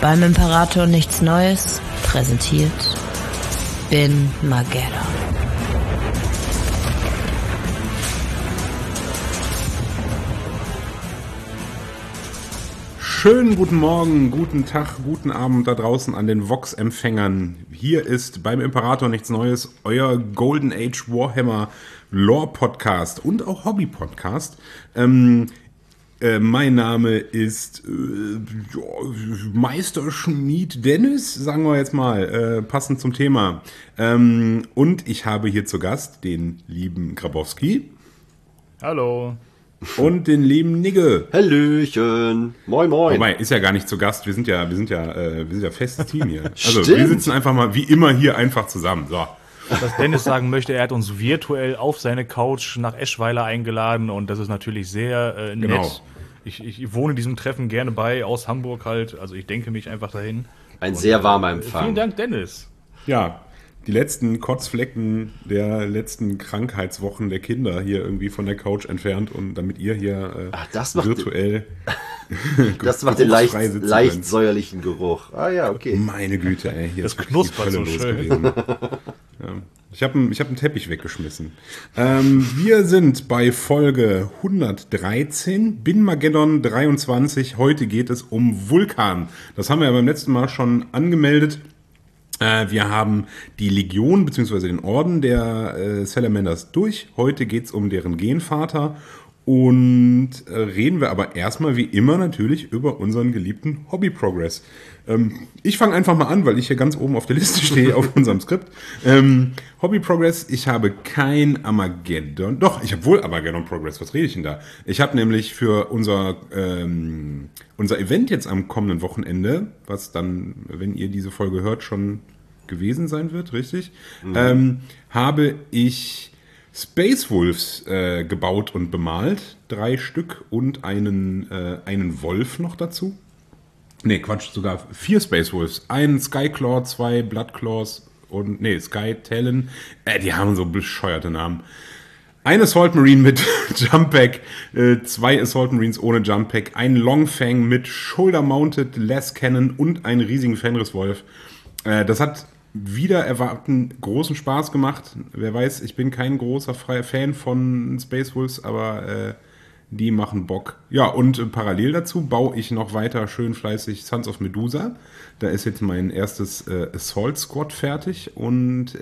Beim Imperator nichts Neues präsentiert Bin Mageddon. Schönen guten Morgen, guten Tag, guten Abend da draußen an den Vox-Empfängern. Hier ist beim Imperator nichts Neues, euer Golden Age Warhammer Lore-Podcast und auch Hobby-Podcast. Mein Name ist Meisterschmied Dennis, sagen wir jetzt mal, passend zum Thema. Und ich habe hier zu Gast den lieben Grabowski. Hallo. Und den lieben Nigge. Hallöchen. Moin, moin. Wobei, ist ja gar nicht zu Gast. Wir sind ja festes Team hier. Also, wir sitzen einfach mal wie immer hier einfach zusammen. So. Was Dennis sagen möchte, er hat uns virtuell auf seine Couch nach Eschweiler eingeladen und das ist natürlich sehr nett. Genau. Ich wohne diesem Treffen gerne bei, aus Hamburg halt. Also ich denke mich einfach dahin. Ein sehr warmer Empfang. Vielen Dank, Dennis. Ja, die letzten Kotzflecken der letzten Krankheitswochen der Kinder hier irgendwie von der Couch entfernt und damit ihr hier virtuell das macht den leicht säuerlichen Geruch. Ah ja, okay. Meine Güte, ey. Hier das ist knuspert so schön. Ja. Ich hab einen Teppich weggeschmissen. Wir sind bei Folge 113, Bin Mageddon 23. Heute geht es um Vulkan. Das haben wir ja beim letzten Mal schon angemeldet. Wir haben die Legion bzw. den Orden der Salamanders durch. Heute geht es um deren Genvater. Und reden wir aber erstmal wie immer natürlich über unseren geliebten Hobby-Progress. Ich fange einfach mal an, weil ich hier ganz oben auf der Liste stehe auf unserem Skript. Hobby-Progress, ich habe kein Armageddon. Doch, ich habe wohl Armageddon-Progress. Was rede ich denn da? Ich habe nämlich für unser Event jetzt am kommenden Wochenende, was dann, wenn ihr diese Folge hört, schon gewesen sein wird, richtig? Habe ich Space Wolves gebaut und bemalt. 3 Stück und einen Wolf noch dazu. Ne, Quatsch, sogar 4 Space Wolves. Einen Skyclaw, 2 Bloodclaws und, Sky Talon. Die haben so bescheuerte Namen. Ein Assault Marine mit Jump Pack, 2 Assault Marines ohne Jump Pack, ein Longfang mit Shoulder Mounted Las Cannon und einen riesigen Fenris Wolf. Das hat wieder erwarten großen Spaß gemacht. Wer weiß, ich bin kein großer Fan von Space Wolves, aber die machen Bock. Ja, und parallel dazu baue ich noch weiter schön fleißig Sons of Medusa. Da ist jetzt mein erstes Assault Squad fertig und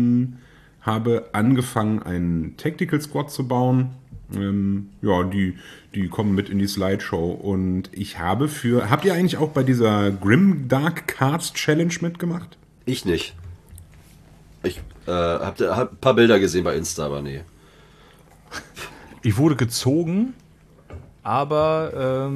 habe angefangen, einen Tactical Squad zu bauen. Die kommen mit in die Slideshow und ich habe habt ihr eigentlich auch bei dieser Grim Dark Cards Challenge mitgemacht? Ich nicht. Ich hab ein paar Bilder gesehen bei Insta, aber nee. Ich wurde gezogen, aber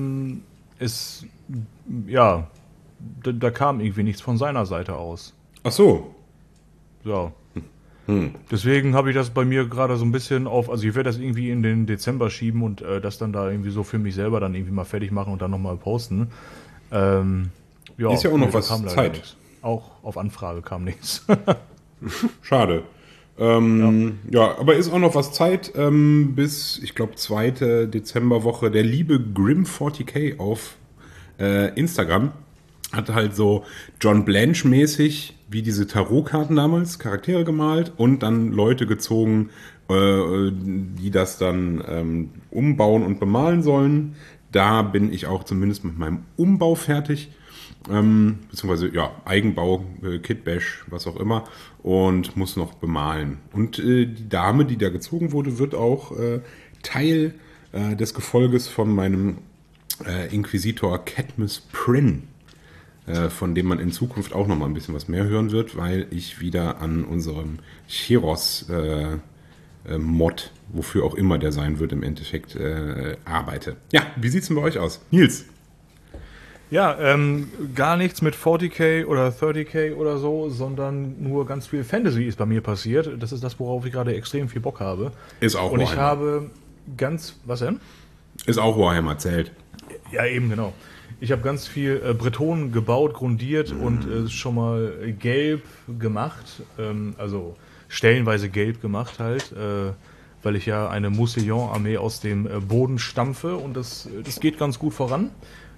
da kam irgendwie nichts von seiner Seite aus. Ach so. Ja. Deswegen habe ich das bei mir gerade so ein bisschen also ich werde das irgendwie in den Dezember schieben und das dann da irgendwie so für mich selber dann irgendwie mal fertig machen und dann nochmal posten. Ist ja auch noch was Zeit. Nichts. Auch auf Anfrage kam nichts. Schade. Aber ist auch noch was Zeit bis, ich glaube, 2. Dezemberwoche. Der liebe Grim40k auf Instagram hat halt so John Blanche-mäßig, wie diese Tarotkarten damals, Charaktere gemalt und dann Leute gezogen, die das dann umbauen und bemalen sollen. Da bin ich auch zumindest mit meinem Umbau fertig. Beziehungsweise Eigenbau, Kitbash, was auch immer, und muss noch bemalen. Und die Dame, die da gezogen wurde, wird auch Teil des Gefolges von meinem Inquisitor Cadmus Prin, von dem man in Zukunft auch noch mal ein bisschen was mehr hören wird, weil ich wieder an unserem Chiros Mod, wofür auch immer der sein wird, im Endeffekt arbeite. Ja, wie sieht's denn bei euch aus? Nils? Ja, gar nichts mit 40k oder 30k oder so, sondern nur ganz viel Fantasy ist bei mir passiert. Das ist das, worauf ich gerade extrem viel Bock habe. Ist auch und Warhammer. Ich habe was denn? Ist auch Warhammer, zählt. Ja, eben, genau. Ich habe ganz viel Bretonen gebaut, grundiert und schon mal gelb gemacht. Also stellenweise gelb gemacht halt, weil ich ja eine Moussillon-Armee aus dem Boden stampfe und das geht ganz gut voran.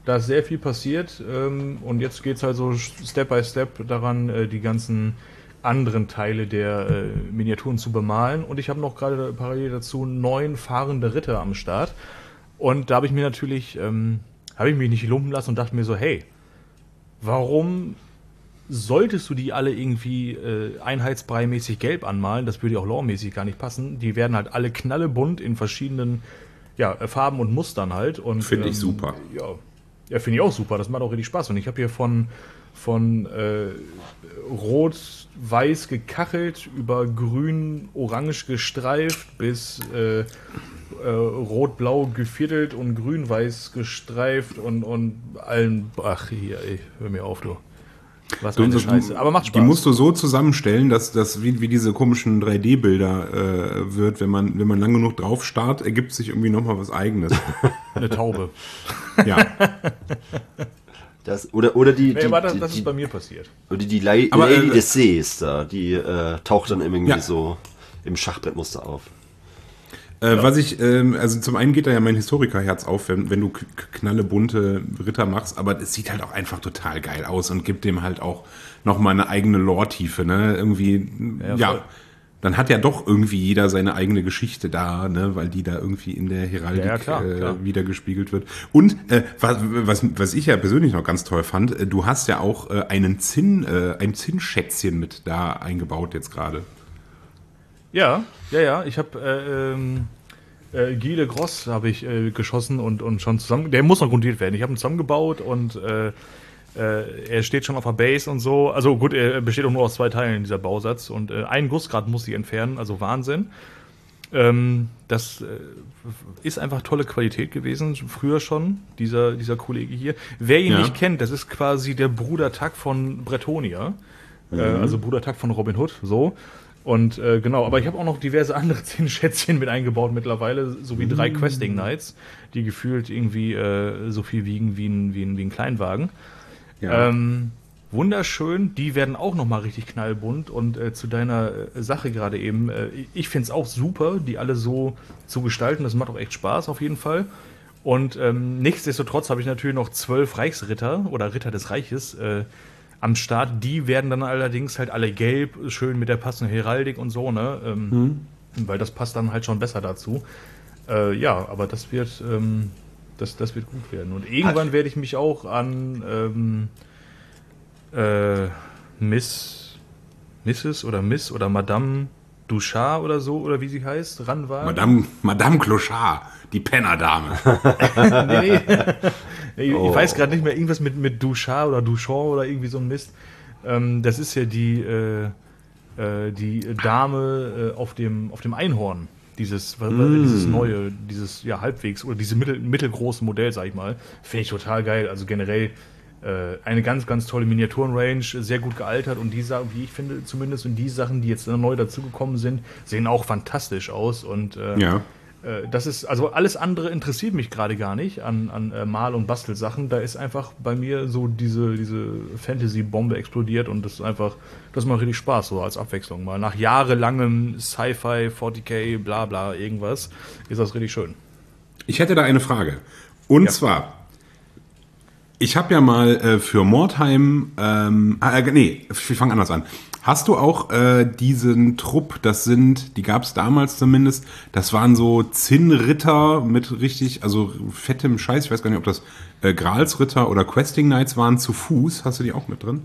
Da ist sehr viel passiert und jetzt geht es halt so Step by Step daran, die ganzen anderen Teile der Miniaturen zu bemalen. Und ich habe noch gerade parallel dazu 9 fahrende Ritter am Start. Und da habe ich mir natürlich, habe ich mich nicht lumpen lassen und dachte mir so, hey, warum solltest du die alle irgendwie einheitsbrei-mäßig gelb anmalen? Das würde ja auch lore-mäßig gar nicht passen. Die werden halt alle knallebunt in verschiedenen Farben und Mustern halt. Finde ich super. Ja, finde ich auch super. Das macht auch richtig Spaß. Und ich habe hier von rot-weiß gekachelt über grün-orange gestreift bis rot-blau geviertelt und grün-weiß gestreift und allen. Ach, hier, ey, hör mir auf, du. Was für eine Scheiße. Aber macht Spaß. Die musst du so zusammenstellen, dass das wie diese komischen 3D-Bilder wird. Wenn man lang genug drauf starrt, ergibt sich irgendwie nochmal was Eigenes. Eine Taube. Ja. Das ist bei mir passiert. Oder die Lady des Sees da, die taucht dann irgendwie so im Schachbrettmuster auf. Was ich, also zum einen geht da ja mein Historikerherz auf, wenn du knallebunte Ritter machst, aber es sieht halt auch einfach total geil aus und gibt dem halt auch nochmal eine eigene Lore-Tiefe, ne? Irgendwie, dann hat ja doch irgendwie jeder seine eigene Geschichte da, ne? Weil die da irgendwie in der Heraldik klar. Wiedergespiegelt wird. Und was ich ja persönlich noch ganz toll fand, du hast ja auch ein Zinnschätzchen mit da eingebaut jetzt gerade. Ja. Ich habe Guy de Gross habe ich geschossen und schon zusammen. Der muss noch grundiert werden. Ich habe ihn zusammengebaut und er steht schon auf der Base und so. Also gut, er besteht auch nur aus 2 Teilen, dieser Bausatz. Und einen Gussgrad muss ich entfernen, also Wahnsinn. Das ist einfach tolle Qualität gewesen, früher schon, dieser Kollege hier. Wer ihn nicht kennt, das ist quasi der Bruder Tuck von Bretonnia. Also Bruder Tuck von Robin Hood, so. Und genau, aber ich habe auch noch diverse andere Zinnschätzchen mit eingebaut mittlerweile, sowie 3 Questing Knights, die gefühlt irgendwie so viel wiegen wie ein Kleinwagen. Ja. Wunderschön, die werden auch nochmal richtig knallbunt und zu deiner Sache gerade eben, ich finde es auch super, die alle so zu gestalten, das macht auch echt Spaß auf jeden Fall. Und nichtsdestotrotz habe ich natürlich noch 12 Reichsritter oder Ritter des Reiches am Start. Die werden dann allerdings halt alle gelb, schön mit der passenden Heraldik und so, ne? Weil das passt dann halt schon besser dazu. Aber das wird das wird gut werden. Und irgendwann werde ich mich auch an Mrs. oder Miss oder Madame Duchard oder so, oder wie sie heißt, ranwagen. Madame Clochard, die Pennerdame. Nee. Ich weiß gerade nicht mehr, irgendwas mit Duchard oder Duchamp oder irgendwie so ein Mist. Das ist ja die Dame auf dem Einhorn. Dieses neue, dieses halbwegs, oder dieses mittelgroße Modell, sag ich mal. Finde ich total geil. Also generell eine ganz, ganz tolle Miniaturenrange, sehr gut gealtert und die Sachen, wie ich finde, zumindest und die Sachen, die jetzt neu dazugekommen sind, sehen auch fantastisch aus und das ist, also alles andere interessiert mich gerade gar nicht an Mal- und Bastelsachen. Da ist einfach bei mir so diese Fantasy-Bombe explodiert und das macht richtig Spaß, so als Abwechslung. Mal nach jahrelangem Sci-Fi, 40k, bla bla, irgendwas, ist das richtig schön. Ich hätte da eine Frage. Und zwar, ich habe ja mal für Mordheim, ich fange anders an. Hast du auch diesen Trupp, die gab es damals zumindest, das waren so Zinnritter mit richtig, also fettem Scheiß, ich weiß gar nicht, ob das Gralsritter oder Questing Knights waren, zu Fuß, hast du die auch mit drin?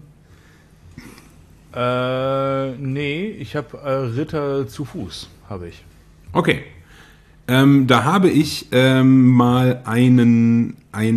Nee, ich habe Ritter zu Fuß, habe ich. Okay. Da habe ich mal eine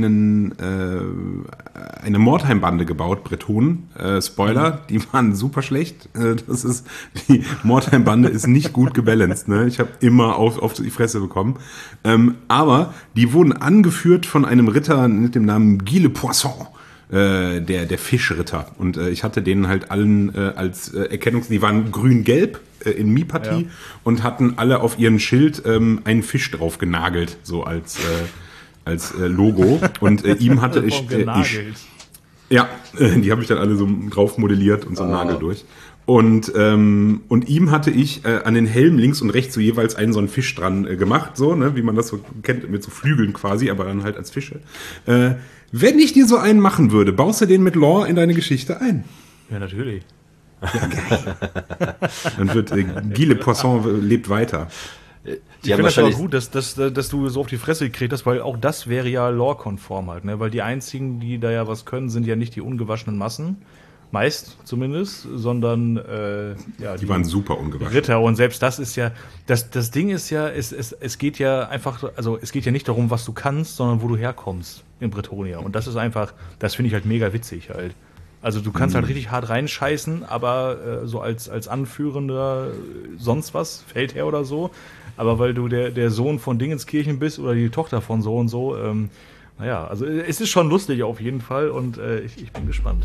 Mordheim-Bande gebaut, Bretonen. Spoiler, die waren super schlecht. Die Mordheim-Bande ist nicht gut gebalanced. Ne? Ich habe immer auf die Fresse bekommen. Aber die wurden angeführt von einem Ritter mit dem Namen Guy le Poisson. Der Fischritter. Und ich hatte denen halt allen als die waren grün-gelb in Mi-Partie und hatten alle auf ihren Schild einen Fisch drauf genagelt, so als Logo. Und ihm hatte die habe ich dann alle so drauf modelliert und so einen Nagel durch. Und ihm hatte ich an den Helm links und rechts so jeweils einen so einen Fisch dran gemacht, so, ne, wie man das so kennt, mit so Flügeln quasi, aber dann halt als Fische. Wenn ich dir so einen machen würde, baust du den mit Lore in deine Geschichte ein? Ja, natürlich. Ja, geil. Dann wird Guy Le Poisson lebt weiter. Ich finde das aber gut, dass du so auf die Fresse gekriegt hast, weil auch das wäre ja lore-konform halt, ne? Weil die einzigen, die da ja was können, sind ja nicht die ungewaschenen Massen. Meist zumindest, sondern die waren super ungewaschen. Ritter, und selbst das ist ja, das Ding ist ja, es geht ja einfach, also es geht ja nicht darum, was du kannst, sondern wo du herkommst in Bretonia. Und das ist einfach, das finde ich halt mega witzig halt. Also du kannst halt richtig hart reinscheißen, aber so als Anführender sonst was, Feldherr oder so, aber weil du der Sohn von Dingenskirchen bist oder die Tochter von so und so, also es ist schon lustig auf jeden Fall und ich bin gespannt.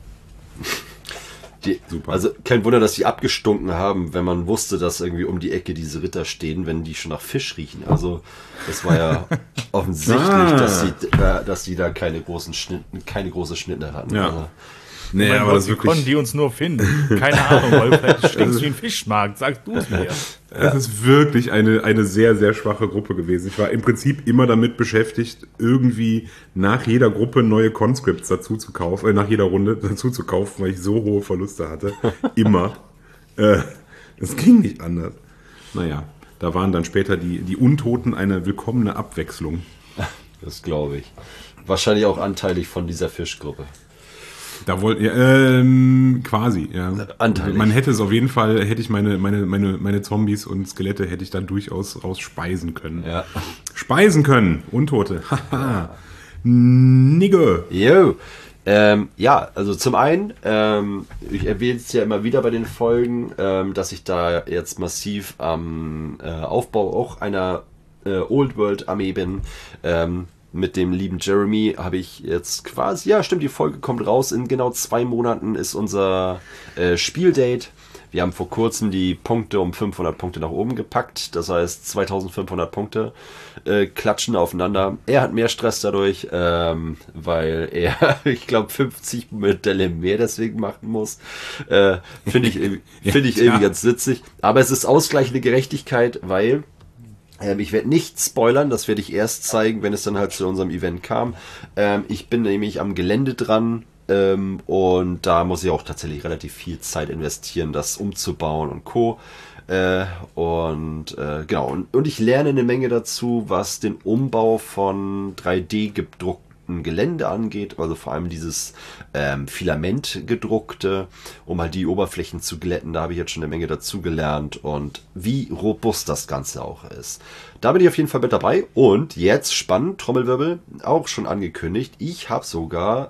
Super. Also kein Wunder, dass die abgestunken haben, wenn man wusste, dass irgendwie um die Ecke diese Ritter stehen, wenn die schon nach Fisch riechen. Also das war ja offensichtlich, dass die da keine große Schnitte hatten. Ja. Also, nee, aber Gott, das wirklich konnten die uns nur finden. Keine Ahnung, weil du vielleicht stinkst wie ein Fischmarkt. Sagst du es mir. Es ist wirklich eine sehr, sehr schwache Gruppe gewesen. Ich war im Prinzip immer damit beschäftigt, irgendwie nach jeder Gruppe neue Conscripts dazu zu kaufen, nach jeder Runde dazu zu kaufen, weil ich so hohe Verluste hatte. Immer. Das ging nicht anders. Naja, da waren dann später die Untoten eine willkommene Abwechslung. Das glaube ich. Wahrscheinlich auch anteilig von dieser Fischgruppe. Da wollte quasi, ja. Anteilig. Man hätte es auf jeden Fall, hätte ich meine Zombies und Skelette hätte ich dann durchaus rausspeisen können. Ja. Speisen können. Untote. Haha. Nigge. Jo. Also zum einen, ich erwähne es ja immer wieder bei den Folgen, dass ich da jetzt massiv am Aufbau auch einer Old World Armee bin. Mit dem lieben Jeremy habe ich jetzt quasi, ja stimmt, die Folge kommt raus, in genau 2 Monaten ist unser Spieldate. Wir haben vor kurzem die Punkte um 500 Punkte nach oben gepackt, das heißt 2500 Punkte klatschen aufeinander. Er hat mehr Stress dadurch, weil er, ich glaube, 50 Modelle mehr deswegen machen muss. Finde ich irgendwie ganz witzig. Aber es ist ausgleichende Gerechtigkeit, weil ich werde nicht spoilern, das werde ich erst zeigen, wenn es dann halt zu unserem Event kam. Ich bin nämlich am Gelände dran und da muss ich auch tatsächlich relativ viel Zeit investieren, das umzubauen und Co. Genau. Und ich lerne eine Menge dazu, was den Umbau von 3D-gedruckten Gelände angeht, also vor allem dieses Filament gedruckte, um halt die Oberflächen zu glätten. Da habe ich jetzt schon eine Menge dazu gelernt und wie robust das Ganze auch ist. Da bin ich auf jeden Fall mit dabei und jetzt spannend, Trommelwirbel, auch schon angekündigt, ich habe sogar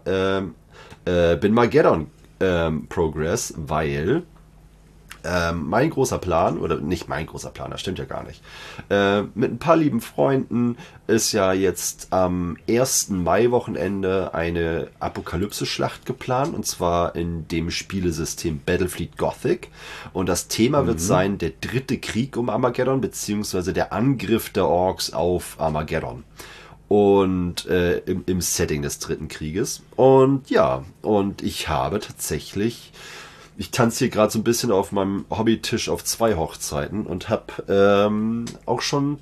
bin Mageddon Progress, weil mein großer Plan, oder nicht mein großer Plan, das stimmt ja gar nicht, mit ein paar lieben Freunden ist ja jetzt am 1. Mai-Wochenende eine Apokalypse-Schlacht geplant, und zwar in dem Spielesystem Battlefleet Gothic, und das Thema wird sein der 3. Krieg um Armageddon, beziehungsweise der Angriff der Orks auf Armageddon. Und im Setting des 3. Krieges. Und ja, und ich habe tatsächlich, ich tanze hier gerade so ein bisschen auf meinem Hobbytisch auf 2 Hochzeiten und habe auch schon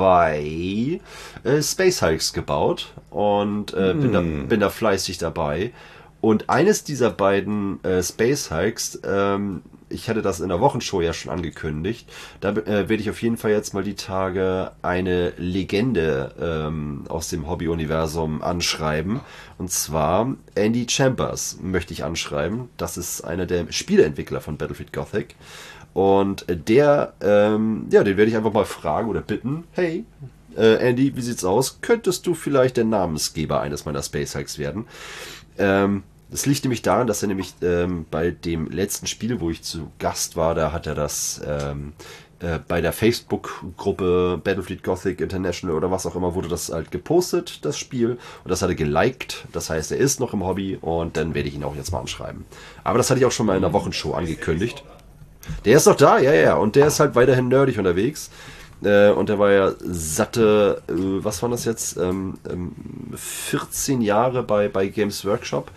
2 Space Hulks gebaut und bin da fleißig dabei. Und eines dieser beiden Space Hulks, ich hatte das in der Wochenshow ja schon angekündigt, da werde ich auf jeden Fall jetzt mal die Tage eine Legende aus dem Hobby-Universum anschreiben. Und zwar Andy Chambers möchte ich anschreiben. Das ist einer der Spieleentwickler von Battlefield Gothic. Und den werde ich einfach mal fragen oder bitten, hey, Andy, wie sieht's aus? Könntest du vielleicht der Namensgeber eines meiner Space Hulks werden? Das liegt nämlich daran, dass er nämlich bei dem letzten Spiel, wo ich zu Gast war, da hat er das bei der Facebook-Gruppe Battlefield Gothic International oder was auch immer, wurde das halt gepostet, das Spiel, und das hat er geliked. Das heißt, er ist noch im Hobby und dann werde ich ihn auch jetzt mal anschreiben. Aber das hatte ich auch schon mal in der Wochenshow angekündigt. Der ist doch da, ja, und der ist halt weiterhin nerdig unterwegs. Und der war ja satte, was waren das jetzt, 14 Jahre bei Games Workshop.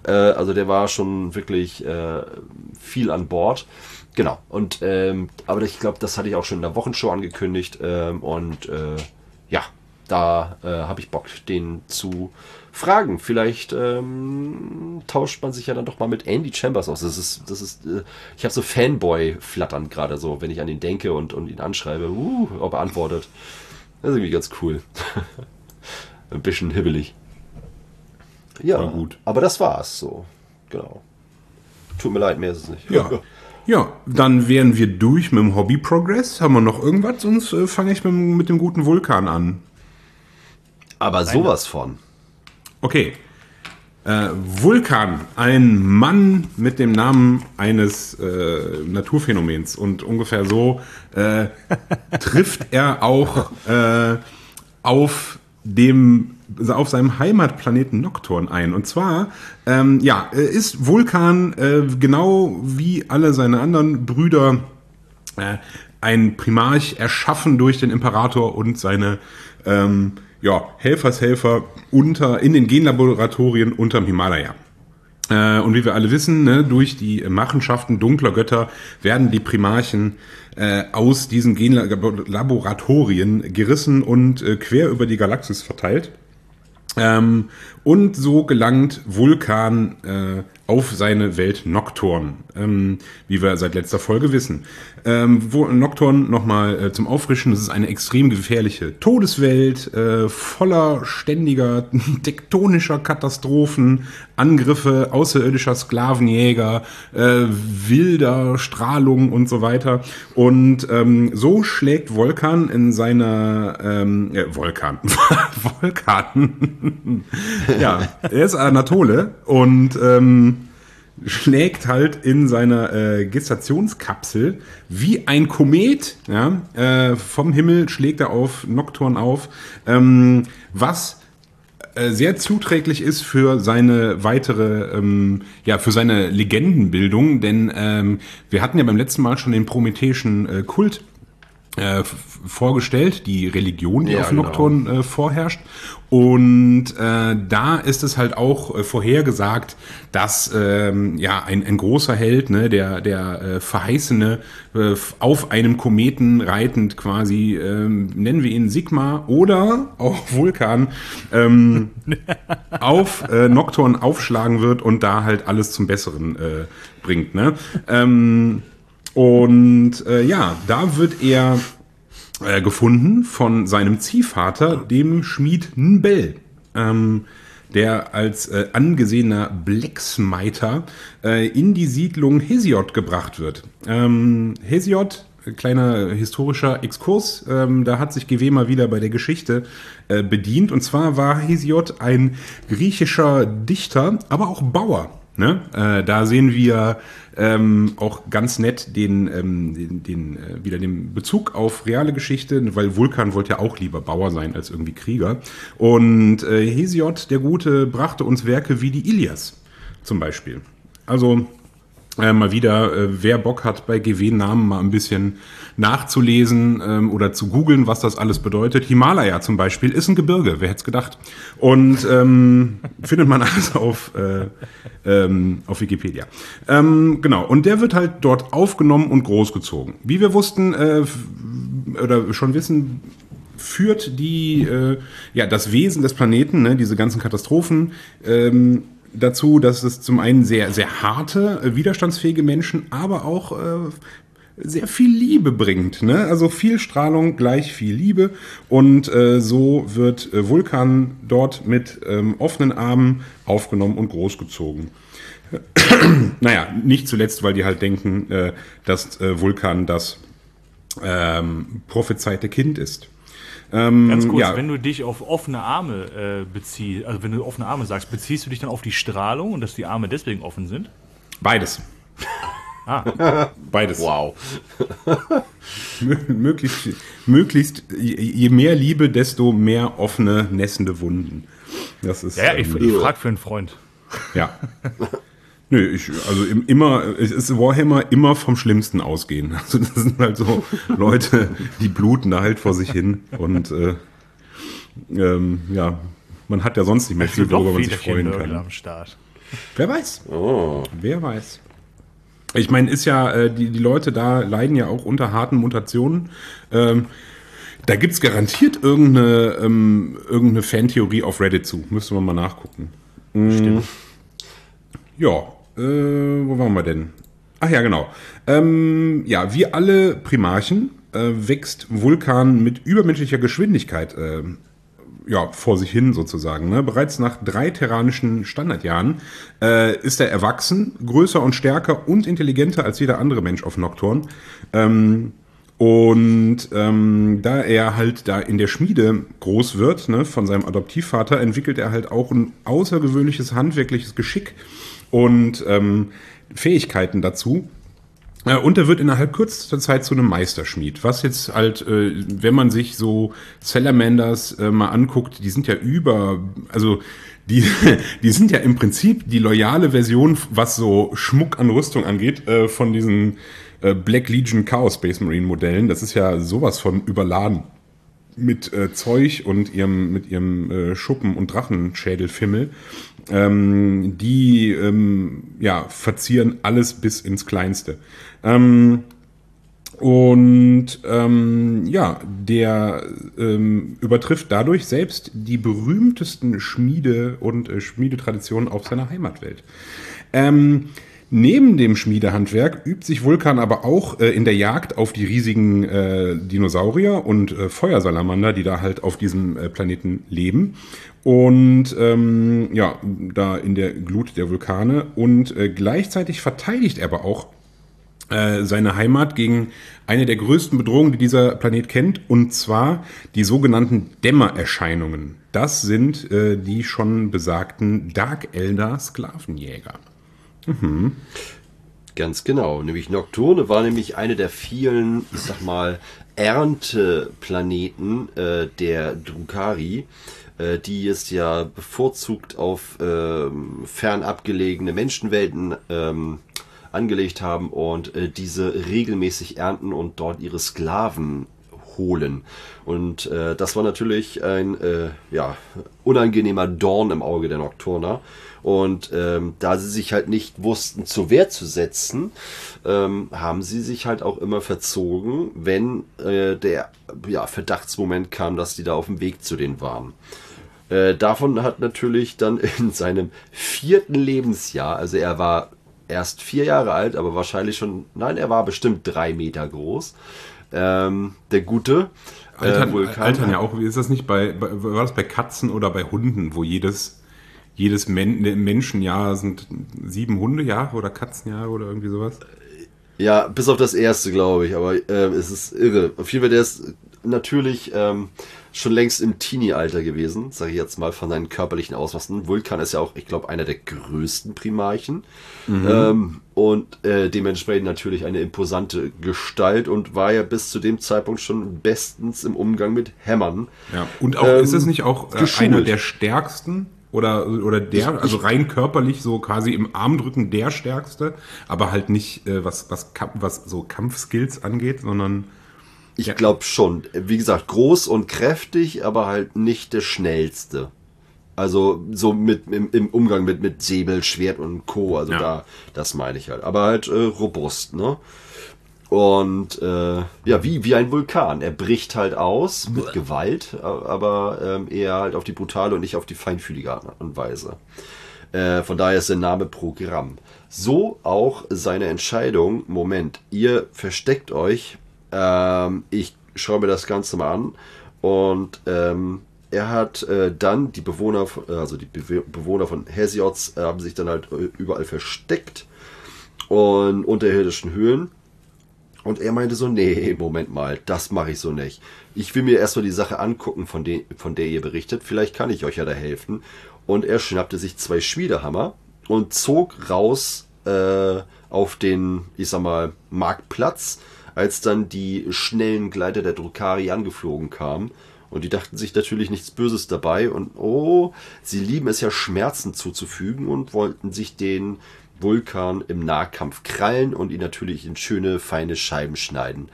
Also der war schon wirklich viel an Bord. Genau. Und aber ich glaube, das hatte ich auch schon in der Wochenshow angekündigt. Ja, da habe ich Bock, den zu fragen. Vielleicht tauscht man sich ja dann doch mal mit Andy Chambers aus. Ich habe so Fanboy-Flattern gerade so, wenn ich an ihn denke und ihn anschreibe, ob er antwortet. Das ist irgendwie ganz cool. Ein bisschen hibbelig. Ja, gut. Aber das war's so. Genau. Tut mir leid, mehr ist es nicht. Ja. Ja, dann wären wir durch mit dem Hobby-Progress. Haben wir noch irgendwas? Sonst fange ich mit dem guten Vulkan an. Aber sowas von. Okay. Vulkan, ein Mann mit dem Namen eines Naturphänomens. Und ungefähr so trifft er auch auf seinem Heimatplaneten Nocturne ein. Und zwar ist Vulkan genau wie alle seine anderen Brüder ein Primarch erschaffen durch den Imperator und seine Helfershelfer in den Genlaboratorien unterm Himalaya. Und wie wir alle wissen, ne, durch die Machenschaften dunkler Götter werden die Primarchen aus diesen Genlaboratorien gerissen und quer über die Galaxis verteilt. Und so gelangt Vulkan auf seine Welt Nocturne, wie wir seit letzter Folge wissen. Nocturne nochmal zum Auffrischen, das ist eine extrem gefährliche Todeswelt, voller ständiger tektonischer Katastrophen, Angriffe außerirdischer Sklavenjäger, wilder Strahlung und so weiter. Und so schlägt Vulkan in seiner Vulkan. Ja, er ist Anatole und schlägt halt in seiner Gestationskapsel wie ein Komet, vom Himmel schlägt er auf Nocturne auf, was sehr zuträglich ist für seine weitere, für seine Legendenbildung, denn wir hatten ja beim letzten Mal schon den prometheischen Kult vorgestellt, die Religion, die auf Nocturne vorherrscht. Und da ist es halt auch vorhergesagt, dass ein großer Held, ne, der Verheißene, auf einem Kometen reitend quasi, nennen wir ihn Sigma oder auch Vulkan, auf Nocturne aufschlagen wird und da halt alles zum Besseren bringt. Ne? Da wird er gefunden von seinem Ziehvater, dem Schmied Nbel, der als angesehener Blacksmiter in die Siedlung Hesiod gebracht wird. Hesiod, kleiner historischer Exkurs, da hat sich GW mal wieder bei der Geschichte bedient. Und zwar war Hesiod ein griechischer Dichter, aber auch Bauer. Ne? Da sehen wir auch ganz nett wieder den Bezug auf reale Geschichte, weil Vulkan wollte ja auch lieber Bauer sein als irgendwie Krieger. Und Hesiod, der Gute, brachte uns Werke wie die Ilias zum Beispiel. Also mal wieder, wer Bock hat, bei GW-Namen mal ein bisschen nachzulesen oder zu googeln, was das alles bedeutet. Himalaya zum Beispiel ist ein Gebirge, wer hätte es gedacht. Und findet man alles auf Wikipedia. Genau, und der wird halt dort aufgenommen und großgezogen. Wie wir wussten oder schon wissen, führt das Wesen des Planeten, ne, diese ganzen Katastrophen, dazu, dass es zum einen sehr, sehr harte, widerstandsfähige Menschen, aber auch sehr viel Liebe bringt. Ne? Also viel Strahlung gleich viel Liebe. Und so wird Vulkan dort mit offenen Armen aufgenommen und großgezogen. Naja, nicht zuletzt, weil die halt denken, dass Vulkan das prophezeite Kind ist. Ganz kurz, wenn du dich auf offene Arme beziehst, also wenn du offene Arme sagst, beziehst du dich dann auf die Strahlung und dass die Arme deswegen offen sind? Beides. Beides. Wow. Möglichst, je mehr Liebe, desto mehr offene, nässende Wunden. Das ist, ich frage für einen Freund. Ja. Nö, es ist Warhammer immer vom Schlimmsten ausgehen. Also das sind halt so Leute, die bluten da halt vor sich hin und man hat ja sonst nicht mehr viel, worüber man sich freuen kann. Am Start. Wer weiß. Oh. Wer weiß. Ich meine, ist ja, die Leute da leiden ja auch unter harten Mutationen. Da gibt es garantiert irgendeine Fantheorie auf Reddit zu. Müsste man mal nachgucken. Stimmt. Ja, wo waren wir denn? Ach ja, genau. Ja, wie alle Primarchen wächst Vulkan mit übermenschlicher Geschwindigkeit vor sich hin sozusagen. Ne? Bereits nach 3 terranischen Standardjahren ist er erwachsen, größer und stärker und intelligenter als jeder andere Mensch auf Nocturne. Da er halt da in der Schmiede groß wird, ne, von seinem Adoptivvater, entwickelt er halt auch ein außergewöhnliches handwerkliches Geschick und Fähigkeiten dazu. Und er wird innerhalb kürzester Zeit zu einem Meisterschmied. Was jetzt halt, wenn man sich so Salamanders mal anguckt, die sind ja die sind ja im Prinzip die loyale Version, was so Schmuck an Rüstung angeht, von diesen Black Legion Chaos Space Marine Modellen. Das ist ja sowas von überladen mit Zeug und mit ihrem Schuppen und Drachenschädelfimmel. Die verzieren alles bis ins Kleinste. Der übertrifft dadurch selbst die berühmtesten Schmiede- und Schmiedetraditionen auf seiner Heimatwelt. Neben dem Schmiedehandwerk übt sich Vulkan aber auch in der Jagd auf die riesigen Dinosaurier und Feuersalamander, die da halt auf diesem Planeten leben. Und da in der Glut der Vulkane. Und gleichzeitig verteidigt er aber auch seine Heimat gegen eine der größten Bedrohungen, die dieser Planet kennt, und zwar die sogenannten Dämmererscheinungen. Das sind die schon besagten Dark Eldar Sklavenjäger. Mhm. Ganz genau. Nämlich Nocturne war nämlich eine der vielen, ich sag mal, Ernteplaneten der Drukhari, die es ja bevorzugt auf fernab gelegene Menschenwelten angelegt haben und diese regelmäßig ernten und dort ihre Sklaven holen. Und das war natürlich ein unangenehmer Dorn im Auge der Nocturner. Und da sie sich halt nicht wussten, zur Wehr zu setzen, haben sie sich halt auch immer verzogen, wenn der Verdachtsmoment kam, dass die da auf dem Weg zu denen waren. Davon hat natürlich dann in seinem 4. Lebensjahr, also er war erst 4 Jahre alt, aber wahrscheinlich er war bestimmt 3 Meter groß. Der gute Vulkan. Altern ja auch, ist das nicht war das bei Katzen oder bei Hunden, wo jedes Menschenjahr sind 7 Hundejahre oder Katzenjahre oder irgendwie sowas? Ja, bis auf das erste, glaube ich, aber es ist irre. Auf jeden Fall, der ist natürlich schon längst im Teenie-Alter gewesen, sage ich jetzt mal, von seinen körperlichen Ausmaßen. Vulkan ist ja auch, ich glaube, einer der größten Primarchen. Und dementsprechend natürlich eine imposante Gestalt und war ja bis zu dem Zeitpunkt schon bestens im Umgang mit Hämmern. Ja, und auch ist es nicht auch einer der stärksten? Oder der, also rein körperlich so quasi im Armdrücken der Stärkste, aber halt nicht, was so Kampfskills angeht, sondern... Ich glaube schon. Wie gesagt, groß und kräftig, aber halt nicht der Schnellste. Also so im Umgang mit Säbel, Schwert und Co. Also das meine ich halt. Aber halt robust, ne? Und wie ein Vulkan. Er bricht halt aus mit Gewalt, aber eher halt auf die brutale und nicht auf die feinfühlige Art und Weise. Von daher ist der Name Programm. So auch seine Entscheidung, Moment, ihr versteckt euch, ich schaue mir das Ganze mal an und er hat dann die Bewohner von Hesiods haben sich dann halt überall versteckt und unterirdischen Höhlen. Und er meinte so, nee, Moment mal, das mache ich so nicht. Ich will mir erstmal die Sache angucken, von der ihr berichtet. Vielleicht kann ich euch ja da helfen. Und er schnappte sich 2 Schmiedehammer und zog raus auf den, ich sag mal, Marktplatz, als dann die schnellen Gleiter der Drukhari angeflogen kamen. Und die dachten sich natürlich nichts Böses dabei. Und sie lieben es ja, Schmerzen zuzufügen und wollten sich den Vulkan im Nahkampf krallen und ihn natürlich in schöne, feine Scheiben schneiden.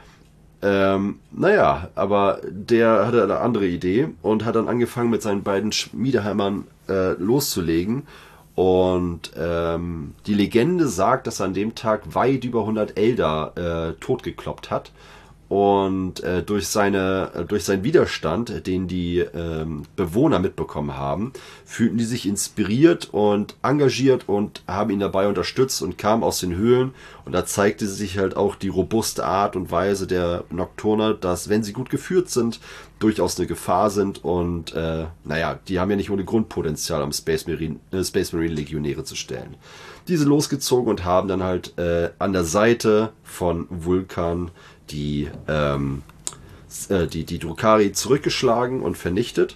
Aber der hatte eine andere Idee und hat dann angefangen mit seinen beiden Schmiedehämmern loszulegen Und die Legende sagt, dass er an dem Tag weit über 100 Elder totgekloppt hat. Und durch seinen Widerstand, den die Bewohner mitbekommen haben, fühlten die sich inspiriert und engagiert und haben ihn dabei unterstützt und kamen aus den Höhlen. Und da zeigte sich halt auch die robuste Art und Weise der Nocturner, dass, wenn sie gut geführt sind, durchaus eine Gefahr sind. Und die haben ja nicht ohne Grundpotenzial, am Space Marine Legionäre zu stellen. Diese losgezogen und haben dann halt an der Seite von Vulkan die Drukhari zurückgeschlagen und vernichtet.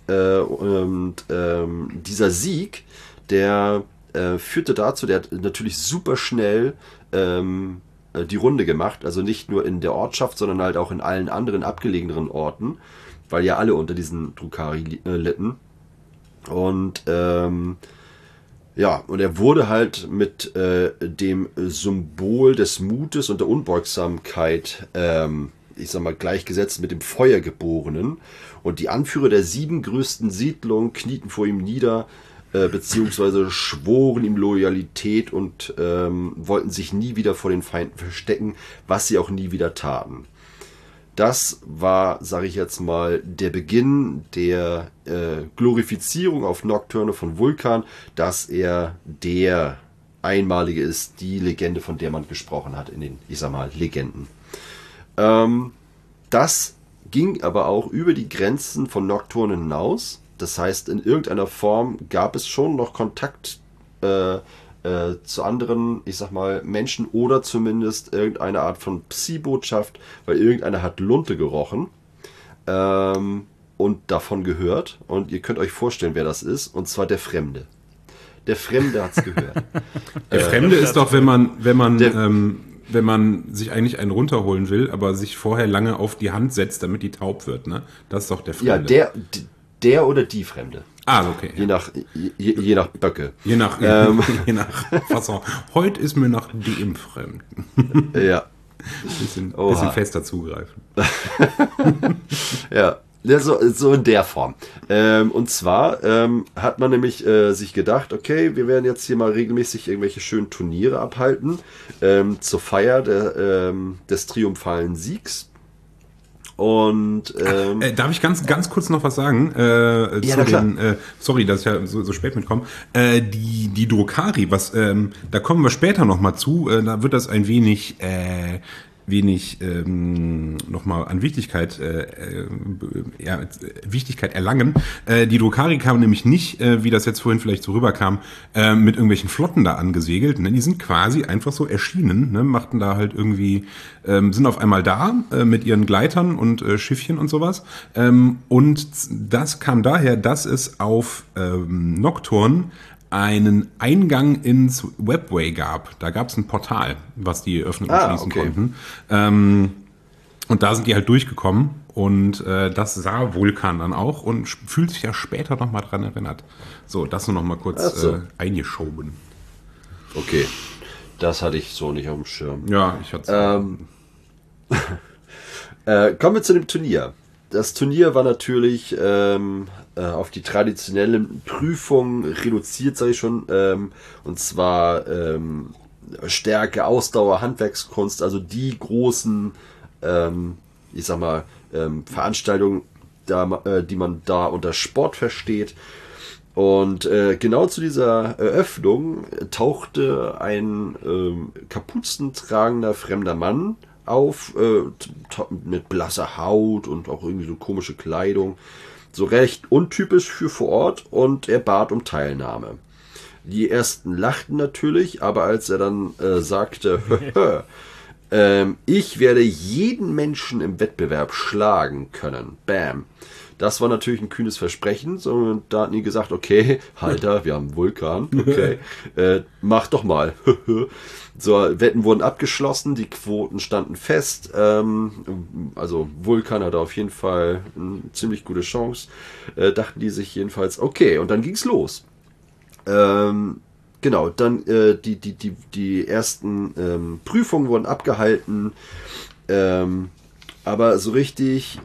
Dieser Sieg, der führte dazu, der hat natürlich super schnell die Runde gemacht, also nicht nur in der Ortschaft, sondern halt auch in allen anderen abgelegeneren Orten, weil ja alle unter diesen Drukhari litten. Und und er wurde halt mit dem Symbol des Mutes und der Unbeugsamkeit, gleichgesetzt mit dem Feuergeborenen. Und die Anführer der 7 größten Siedlungen knieten vor ihm nieder, beziehungsweise schworen ihm Loyalität und wollten sich nie wieder vor den Feinden verstecken, was sie auch nie wieder taten. Das war, sage ich jetzt mal, der Beginn der Glorifizierung auf Nocturne von Vulkan, dass er der Einmalige ist, die Legende, von der man gesprochen hat in den, Legenden. Das ging aber auch über die Grenzen von Nocturne hinaus. Das heißt, in irgendeiner Form gab es schon noch Kontakt zu anderen, Menschen oder zumindest irgendeine Art von Psi-Botschaft, weil irgendeiner hat Lunte gerochen und davon gehört. Und ihr könnt euch vorstellen, wer das ist, und zwar der Fremde. Der Fremde hat's gehört. Der Fremde ist doch, wenn man sich eigentlich einen runterholen will, aber sich vorher lange auf die Hand setzt, damit die taub wird, ne? Das ist doch der Fremde. Ja, der oder die Fremde. Ah, okay. Je nach Böcke. Je nach Fassung. Heute ist mir nach dem Fremden. Ja. Bisschen fester zugreifen. Ja, so in der Form. Und zwar hat man nämlich sich gedacht, okay, wir werden jetzt hier mal regelmäßig irgendwelche schönen Turniere abhalten zur Feier des triumphalen Siegs. Und darf ich ganz kurz noch was sagen? Sorry, dass ich ja so spät mitkomme. Die Drukhari, da kommen wir später noch mal zu. Da wird das ein wenig nochmal an Wichtigkeit erlangen. Die Drukhari kamen nämlich nicht, wie das jetzt vorhin vielleicht so rüberkam, mit irgendwelchen Flotten da angesegelt. Ne? Die sind quasi einfach so erschienen, ne? Machten da halt irgendwie, sind auf einmal da mit ihren Gleitern und Schiffchen und sowas. Und das kam daher, dass es auf Nocturne einen Eingang ins Webway gab. Da gab es ein Portal, was die öffnen und schließen konnten. Und da sind die halt durchgekommen und das sah Vulkan dann auch und fühlt sich ja später nochmal dran erinnert. So, das nur nochmal kurz eingeschoben. Okay, das hatte ich so nicht auf dem Schirm. Ja, ich hatte kommen wir zu dem Turnier. Das Turnier war natürlich auf die traditionellen Prüfungen reduziert, sage ich schon. Und zwar Stärke, Ausdauer, Handwerkskunst, also die großen, Veranstaltungen, die man da unter Sport versteht. Und genau zu dieser Eröffnung tauchte ein kapuzentragender fremder Mann auf, mit blasser Haut und auch irgendwie so komische Kleidung. So recht untypisch für vor Ort, und er bat um Teilnahme. Die ersten lachten natürlich, aber als er dann sagte, ich werde jeden Menschen im Wettbewerb schlagen können. Bam. Das war natürlich ein kühnes Versprechen. Und da hatten die gesagt, okay, Alter, wir haben Vulkan. Okay, mach doch mal. So, Wetten wurden abgeschlossen, die Quoten standen fest. Also Vulkan hatte auf jeden Fall eine ziemlich gute Chance. Dachten die sich jedenfalls, okay, und dann ging's los. Genau, dann die ersten Prüfungen wurden abgehalten. Aber so richtig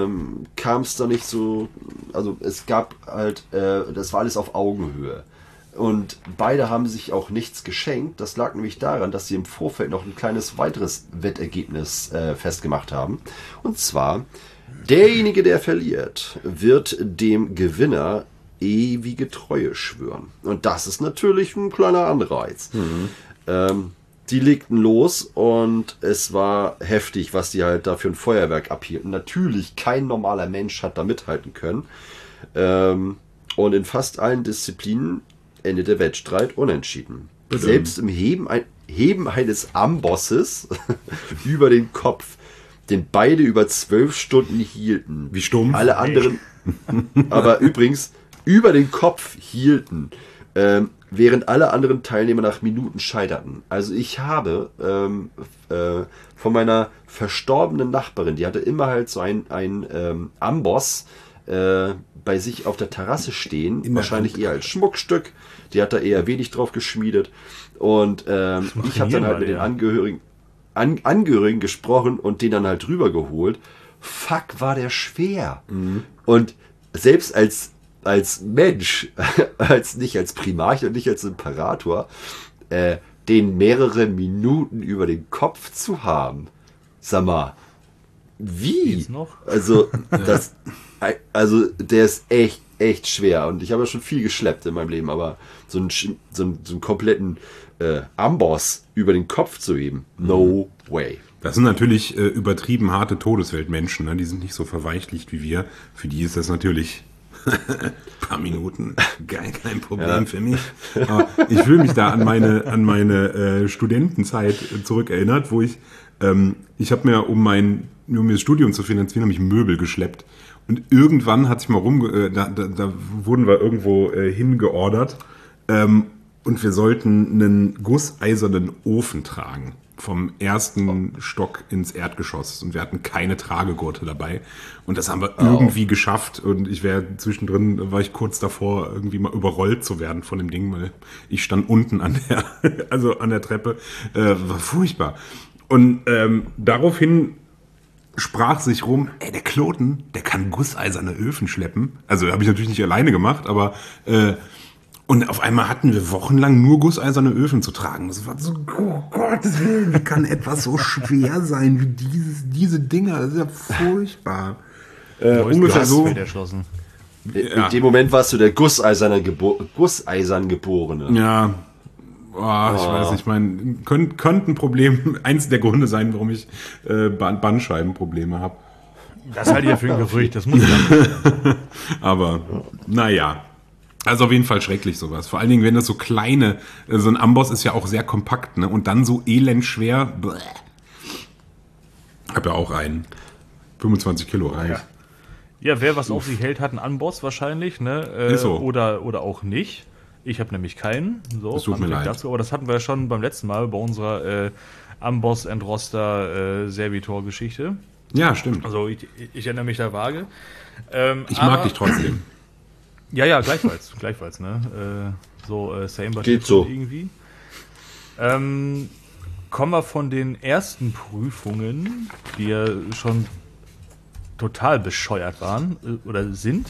kam es da nicht so, also es gab halt, das war alles auf Augenhöhe. Und beide haben sich auch nichts geschenkt. Das lag nämlich daran, dass sie im Vorfeld noch ein kleines weiteres Wettergebnis festgemacht haben. Und zwar, derjenige, der verliert, wird dem Gewinner ewige Treue schwören. Und das ist natürlich ein kleiner Anreiz. Die legten los und es war heftig, was die halt da für ein Feuerwerk abhielten. Natürlich, kein normaler Mensch hat da mithalten können. Und in fast allen Disziplinen endet der Wettstreit unentschieden. Selbst im Heben eines Ambosses über den Kopf, den beide über 12 Stunden hielten. Wie stumpf. Alle anderen, aber übrigens über den Kopf hielten, während alle anderen Teilnehmer nach Minuten scheiterten. Also ich habe von meiner verstorbenen Nachbarin, die hatte immer halt so ein Amboss bei sich auf der Terrasse stehen, wahrscheinlich eher als Schmuckstück. Die hat da eher wenig drauf geschmiedet. Und ich habe dann halt mit den Angehörigen gesprochen und den dann halt drüber geholt. Fuck, war der schwer. Und selbst als Mensch, nicht als Primarch und nicht als Imperator, den mehrere Minuten über den Kopf zu haben. Sag mal, wie? Geht's noch? Also der ist echt schwer. Und ich habe ja schon viel geschleppt in meinem Leben, aber so einen kompletten Amboss über den Kopf zu heben, no way. Das sind natürlich übertrieben harte Todesweltmenschen, ne? Die sind nicht so verweichlicht wie wir. Für die ist das natürlich ein paar Minuten kein Problem für mich. Aber ich fühle mich da an meine Studentenzeit zurückerinnert, wo ich habe mir, um das Studium zu finanzieren, habe ich Möbel geschleppt. Und irgendwann hat sich mal da wurden wir irgendwo hingeordert und wir sollten einen gusseisernen Ofen tragen. Vom ersten Stock ins Erdgeschoss. Und wir hatten keine Tragegurte dabei. Und das haben wir irgendwie geschafft. Und zwischendrin war ich kurz davor, irgendwie mal überrollt zu werden von dem Ding, weil ich stand unten an der Treppe. War furchtbar. Und daraufhin sprach sich rum, der Kloten, der kann gusseiserne Öfen schleppen. Also habe ich natürlich nicht alleine gemacht, aber und auf einmal hatten wir wochenlang nur gusseiserne Öfen zu tragen. Das war so, oh Gottes Willen, wie kann etwas so schwer sein wie diese Dinger? Das ist ja furchtbar. Ungefähr so. Erschlossen. In dem Moment warst du der gusseisern Geborene. Ja, ich weiß nicht, könnte ein Problem, eins der Gründe sein, warum ich Bandscheibenprobleme habe. Das halte ich ja für ein Gerücht, das muss ja. Aber, naja. Also auf jeden Fall schrecklich sowas. Vor allen Dingen, wenn das so so ein Amboss ist ja auch sehr kompakt, ne? Und dann so elendschwer. Ich habe ja auch einen. 25 Kilo reicht. Ja, wer was auf sich hält, hat einen Amboss wahrscheinlich, ne? Ist so. Oder auch nicht. Ich habe nämlich keinen. So, das tut mir leid. Dazu, aber das hatten wir ja schon beim letzten Mal bei unserer Amboss-Entroster-Servitor-Geschichte. Ja, stimmt. Also ich erinnere mich da vage. Ich mag dich trotzdem. Ja, gleichfalls, ne? Same but geht so irgendwie. Kommen wir von den ersten Prüfungen, die ja schon total bescheuert waren oder sind,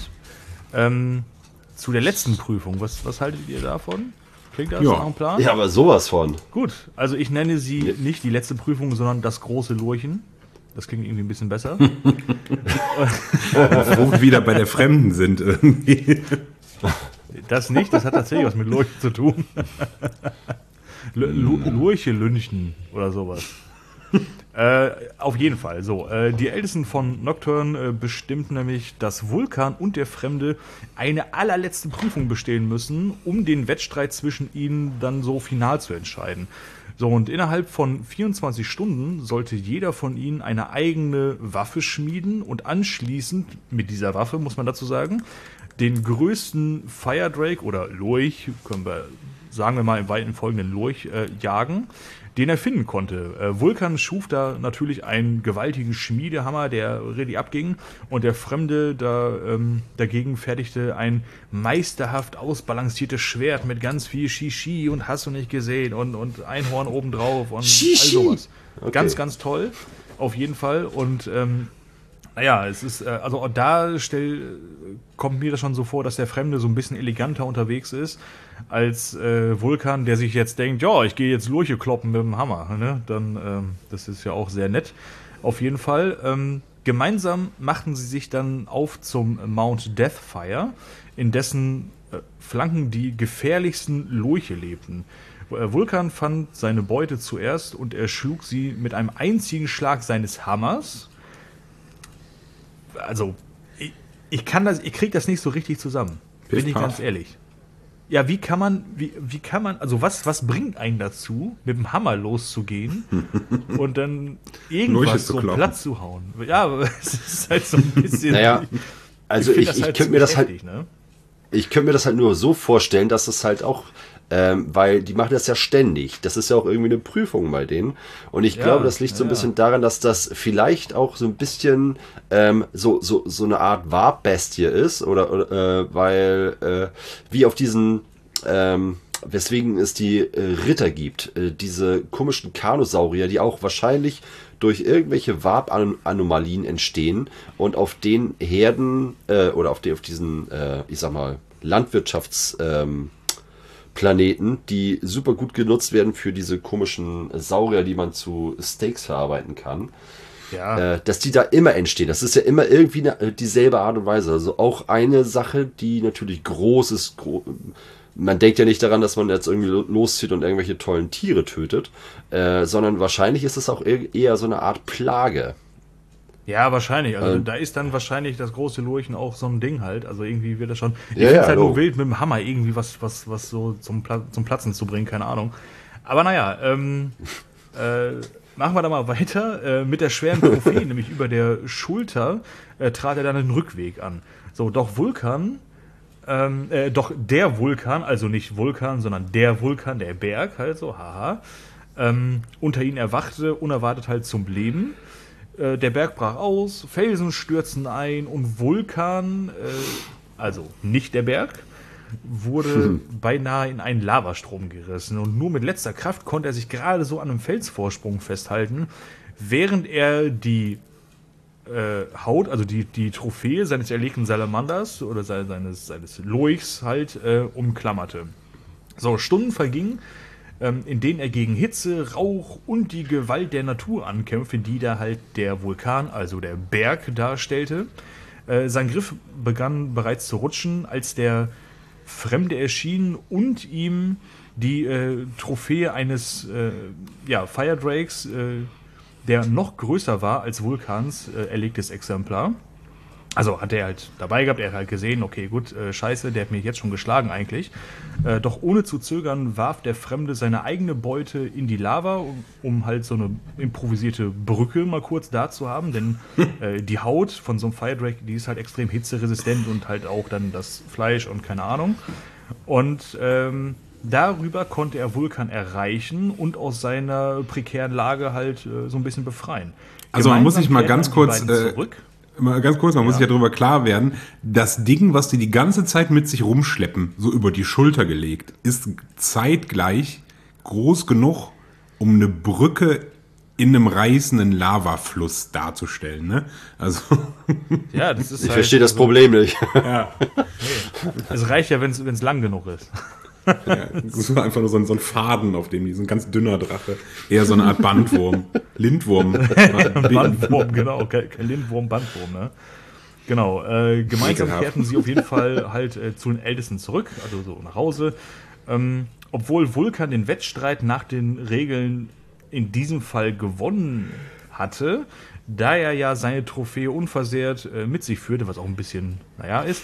zu der letzten Prüfung. Was haltet ihr davon? Klingt das nach einem Plan? Ja, aber sowas von. Gut, also ich nenne sie nicht die letzte Prüfung, sondern das große Lurchen. Das klingt irgendwie ein bisschen besser. Wo wir wieder bei der Fremden sind irgendwie. Das nicht, das hat tatsächlich was mit Lurchen zu tun. Lurche-Lünchen oder sowas. Auf jeden Fall. So, die Ältesten von Nocturne bestimmten nämlich, dass Vulkan und der Fremde eine allerletzte Prüfung bestehen müssen, um den Wettstreit zwischen ihnen dann so final zu entscheiden. So, und innerhalb von 24 Stunden sollte jeder von ihnen eine eigene Waffe schmieden und anschließend mit dieser Waffe, muss man dazu sagen, den größten Fire Drake oder Lurch, sagen wir mal im weiten folgenden Lurch, jagen, den er finden konnte. Vulkan schuf da natürlich einen gewaltigen Schmiedehammer, der richtig abging, und der Fremde dagegen fertigte ein meisterhaft ausbalanciertes Schwert mit ganz viel Shishi und hast du nicht gesehen und Einhorn obendrauf und all sowas. Okay. Ganz, ganz toll, auf jeden Fall. Und Naja, es ist, also da kommt mir das schon so vor, dass der Fremde so ein bisschen eleganter unterwegs ist, als Vulkan, der sich jetzt denkt, ja, ich gehe jetzt Lurche kloppen mit dem Hammer. Ne? Dann, das ist ja auch sehr nett. Auf jeden Fall. Gemeinsam machten sie sich dann auf zum Mount Deathfire, in dessen Flanken die gefährlichsten Lurche lebten. Vulkan fand seine Beute zuerst und er schlug sie mit einem einzigen Schlag seines Hammers. Also, ich krieg das nicht so richtig zusammen. Bin ich ganz ehrlich. Ja, wie kann man, also was bringt einen dazu, mit dem Hammer loszugehen und dann irgendwas so platt zu hauen? Ja, es ist halt so ein bisschen. Naja, also ich könnte mir das halt, ne? Ich könnte mir das halt nur so vorstellen, dass es halt auch, weil die machen das ja ständig. Das ist ja auch irgendwie eine Prüfung bei denen. Und ich glaube, das liegt so ein bisschen daran, dass das vielleicht auch so ein bisschen so eine Art Warbbestie ist. Oder weil wie auf diesen, weswegen es die Ritter gibt. Diese komischen Carnosaurier, die auch wahrscheinlich durch irgendwelche Warp-Anomalien entstehen und auf den Herden oder auf diesen, ich sag mal, Landwirtschaftsplaneten, die super gut genutzt werden für diese komischen Saurier, die man zu Steaks verarbeiten kann. Ja. Dass die da immer entstehen. Das ist ja immer irgendwie dieselbe Art und Weise. Also auch eine Sache, die natürlich groß ist. Man denkt ja nicht daran, dass man jetzt irgendwie loszieht und irgendwelche tollen Tiere tötet, sondern wahrscheinlich ist es auch eher so eine Art Plage. Ja, wahrscheinlich. Also da ist dann wahrscheinlich das große Lurchen auch so ein Ding halt. Also irgendwie wird das schon. Ich finde es halt nur wild, mit dem Hammer irgendwie was so zum Platzen zu bringen, keine Ahnung. Aber naja, machen wir da mal weiter. Mit der schweren Trophäe, nämlich über der Schulter, trat er dann den Rückweg an. So, doch der Vulkan, also nicht Vulkan, sondern der Vulkan, der Berg halt so, haha, unter ihn erwachte, unerwartet halt zum Leben. Der Berg brach aus, Felsen stürzten ein und Vulkan, also nicht der Berg, wurde beinahe in einen Lavastrom gerissen. Und nur mit letzter Kraft konnte er sich gerade so an einem Felsvorsprung festhalten, während er die Haut, also die Trophäe seines erlegten Salamanders oder seines Lurchs halt umklammerte. So, Stunden vergingen, in denen er gegen Hitze, Rauch und die Gewalt der Natur ankämpfte, die da halt der Vulkan, also der Berg, darstellte. Sein Griff begann bereits zu rutschen, als der Fremde erschien und ihm die Trophäe eines Fire Drakes, der noch größer war als Vulkans erlegtes Exemplar. Also hat er halt dabei gehabt, er hat halt gesehen, okay, gut, scheiße, der hat mich jetzt schon geschlagen eigentlich. Doch ohne zu zögern warf der Fremde seine eigene Beute in die Lava, um halt so eine improvisierte Brücke mal kurz da zu haben, denn die Haut von so einem Fire Drake, die ist halt extrem hitzeresistent und halt auch dann das Fleisch und keine Ahnung. Und darüber konnte er Vulkan erreichen und aus seiner prekären Lage halt so ein bisschen befreien. Also man muss sich mal ganz kurz man muss sich ja darüber klar werden, das Ding, was die ganze Zeit mit sich rumschleppen, so über die Schulter gelegt, ist zeitgleich groß genug, um eine Brücke in einem reißenden Lavafluss darzustellen, ne? Also ja, das ist ich verstehe das Problem nicht. Ja. Nee. Es reicht ja, wenn es lang genug ist. Ja, das war einfach nur so ein Faden, auf dem so ein ganz dünner Drache. Eher so eine Art Bandwurm. Lindwurm. Bandwurm, genau. Kein Lindwurm, Bandwurm, ne? Genau. Gemeinsam kehrten sie auf jeden Fall halt zu den Ältesten zurück, also so nach Hause. Obwohl Vulkan den Wettstreit nach den Regeln in diesem Fall gewonnen hatte, da er ja seine Trophäe unversehrt mit sich führte, was auch ein bisschen, ist,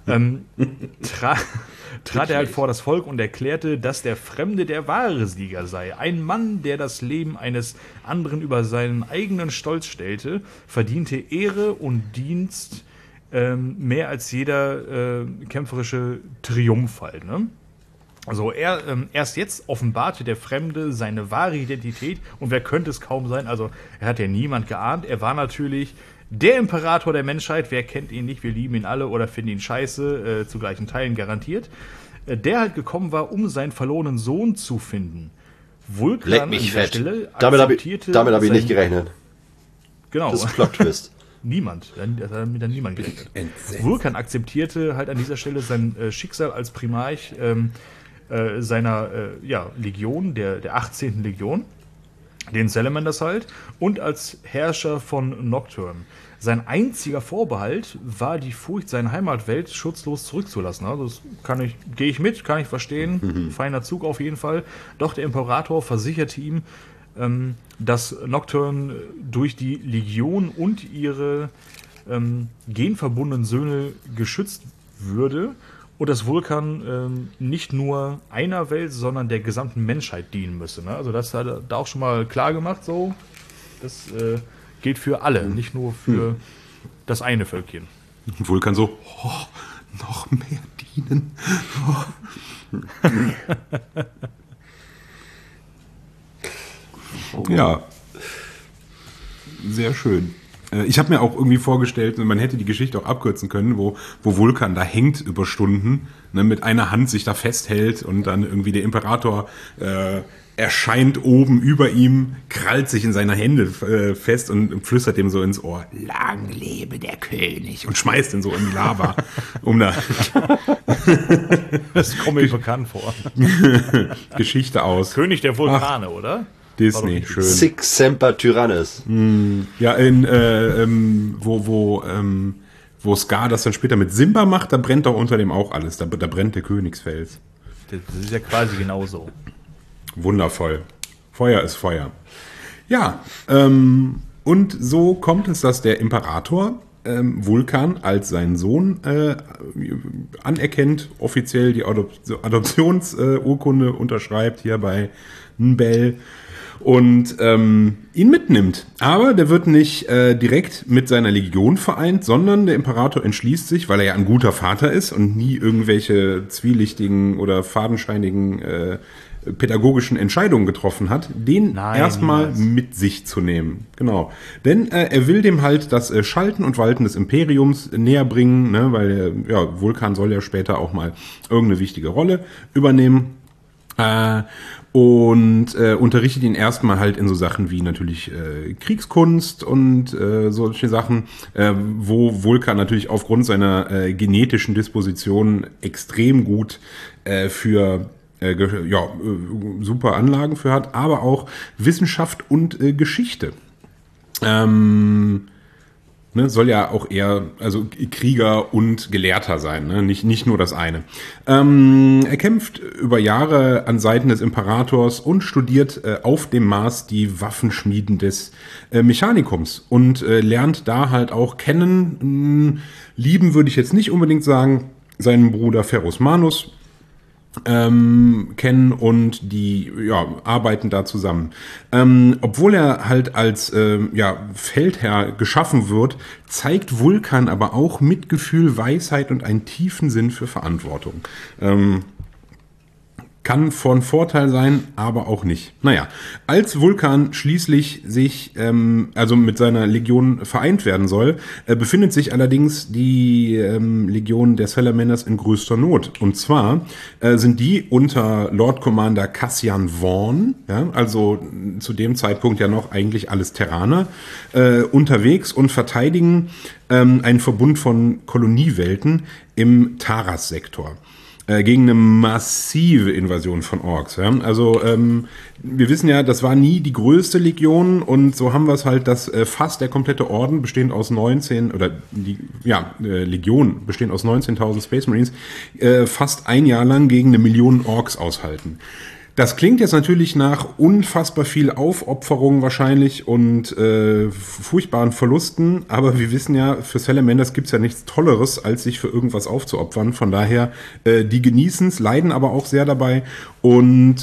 trat er halt vor das Volk und erklärte, dass der Fremde der wahre Sieger sei. Ein Mann, der das Leben eines anderen über seinen eigenen Stolz stellte, verdiente Ehre und Dienst mehr als jeder kämpferische Triumph halt, ne? Also erst jetzt offenbarte der Fremde seine wahre Identität und wer könnte es kaum sein, also er hat ja niemand geahnt, er war natürlich der Imperator der Menschheit, wer kennt ihn nicht, wir lieben ihn alle oder finden ihn scheiße, zu gleichen Teilen garantiert, der halt gekommen war, um seinen verlorenen Sohn zu finden. Vulkan Leck mich an der fett. Stelle Damit hab ich nicht gerechnet. Genau. Das ist ein Plot-Twist. niemand. Das hat mit niemand gerechnet. Entsetzt. Vulkan akzeptierte halt an dieser Stelle sein Schicksal als Primarch seiner Legion, der 18. Legion, den Salamanders halt, und als Herrscher von Nocturne. Sein einziger Vorbehalt war die Furcht, seine Heimatwelt schutzlos zurückzulassen. Also das gehe ich mit, kann ich verstehen. Feiner Zug auf jeden Fall. Doch der Imperator versicherte ihm, dass Nocturne durch die Legion und ihre genverbundenen Söhne geschützt würde und dass Vulkan nicht nur einer Welt, sondern der gesamten Menschheit dienen müsse. Ne? Also das hat er da auch schon mal klar gemacht. So, das gilt für alle, nicht nur für das eine Völkchen. Vulkan so, noch mehr dienen. Ja, sehr schön. Ich habe mir auch irgendwie vorgestellt, man hätte die Geschichte auch abkürzen können, wo Vulkan da hängt über Stunden, ne, mit einer Hand sich da festhält und dann irgendwie der Imperator erscheint oben über ihm, krallt sich in seine Hände fest und flüstert ihm so ins Ohr, lang lebe der König, und schmeißt ihn so in die Lava. Das kommt mir bekannt vor. Geschichte aus. König der Vulkane, oder? Disney, schön. Sic Semper Tyrannis. Ja, wo Scar das dann später mit Simba macht, da brennt doch unter dem auch alles. Da brennt der Königsfels. Das ist ja quasi genauso. Wundervoll. Feuer ist Feuer. Ja, und so kommt es, dass der Imperator Vulkan als seinen Sohn anerkennt, offiziell die Adoptionsurkunde unterschreibt hier bei Nbel und ihn mitnimmt. Aber der wird nicht direkt mit seiner Legion vereint, sondern der Imperator entschließt sich, weil er ja ein guter Vater ist und nie irgendwelche zwielichtigen oder fadenscheinigen pädagogischen Entscheidungen getroffen hat, den erstmal mit sich zu nehmen. Genau. Denn er will dem halt das Schalten und Walten des Imperiums näher bringen, ne, weil Vulkan soll ja später auch mal irgendeine wichtige Rolle übernehmen. Und unterrichtet ihn erstmal halt in so Sachen wie natürlich Kriegskunst und solche Sachen, wo Vulkan natürlich aufgrund seiner genetischen Disposition extrem gut für super Anlagen für hat, aber auch Wissenschaft und Geschichte. Soll ja auch eher Krieger und Gelehrter sein, ne? Nicht nur das eine. Er kämpft über Jahre an Seiten des Imperators und studiert auf dem Mars die Waffenschmieden des Mechanikums und lernt da halt auch kennen, lieben würde ich jetzt nicht unbedingt sagen, seinen Bruder Ferrus Manus kennen und die arbeiten da zusammen. Obwohl er halt als Feldherr geschaffen wird, zeigt Vulkan aber auch Mitgefühl, Weisheit und einen tiefen Sinn für Verantwortung. Kann von Vorteil sein, aber auch nicht. Naja, als Vulkan schließlich sich mit seiner Legion vereint werden soll, befindet sich allerdings die Legion der Salamanders in größter Not. Und zwar sind die unter Lord Commander Cassian Vaughn, also zu dem Zeitpunkt ja noch eigentlich alles Terraner, unterwegs und verteidigen einen Verbund von Koloniewelten im Taras-Sektor. Gegen eine massive Invasion von Orks. Ja? Also wir wissen ja, das war nie die größte Legion und so haben wir es halt, dass fast der komplette Orden bestehend aus 19, oder Legion bestehend aus 19.000 Space Marines fast ein Jahr lang gegen 1 Million Orks aushalten. Das klingt jetzt natürlich nach unfassbar viel Aufopferung wahrscheinlich und furchtbaren Verlusten, aber wir wissen ja, für Salamanders gibt's ja nichts Tolleres, als sich für irgendwas aufzuopfern. Von daher, die genießen's, leiden aber auch sehr dabei und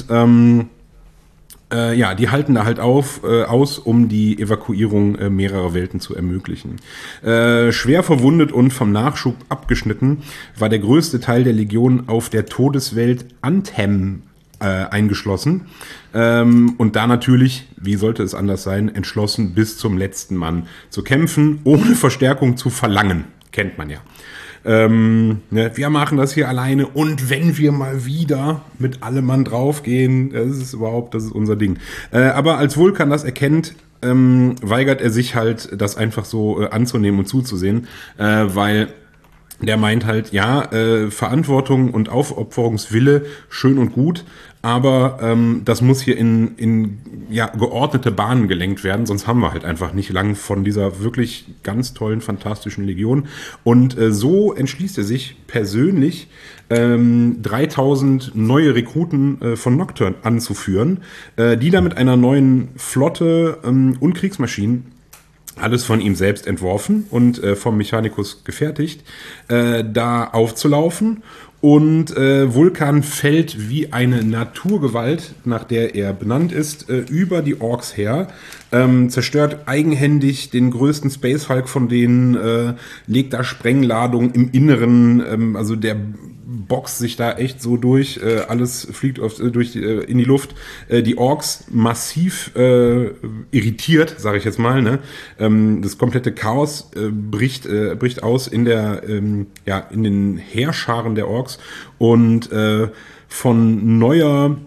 die halten da halt aus, um die Evakuierung mehrerer Welten zu ermöglichen. Schwer verwundet und vom Nachschub abgeschnitten war der größte Teil der Legion auf der Todeswelt Anthem eingeschlossen und da natürlich, wie sollte es anders sein, entschlossen bis zum letzten Mann zu kämpfen, ohne Verstärkung zu verlangen, kennt man ja. Wir machen das hier alleine und wenn wir mal wieder mit allem Mann draufgehen, das ist unser Ding. Aber als Vulkan das erkennt, weigert er sich halt, das einfach so anzunehmen und zuzusehen, weil der meint halt, ja, Verantwortung und Aufopferungswille, schön und gut, aber das muss hier in geordnete Bahnen gelenkt werden, sonst haben wir halt einfach nicht lang von dieser wirklich ganz tollen, fantastischen Legion. Und so entschließt er sich persönlich, 3000 neue Rekruten von Nocturne anzuführen, die da mit einer neuen Flotte und Kriegsmaschinen, alles von ihm selbst entworfen und vom Mechanicus gefertigt, da aufzulaufen. Und Vulkan fällt wie eine Naturgewalt, nach der er benannt ist, über die Orks her, zerstört eigenhändig den größten Space Hulk von denen, legt da Sprengladung im Inneren, also der boxt sich da echt so durch, alles fliegt in die Luft. Die Orks massiv irritiert, sage ich jetzt mal. Ne? Das komplette Chaos bricht aus in den Heerscharen der Orks und von neuem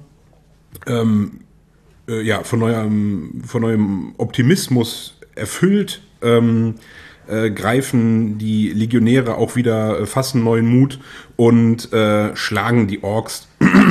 Optimismus erfüllt, greifen die Legionäre auch wieder, fassen neuen Mut und schlagen die Orks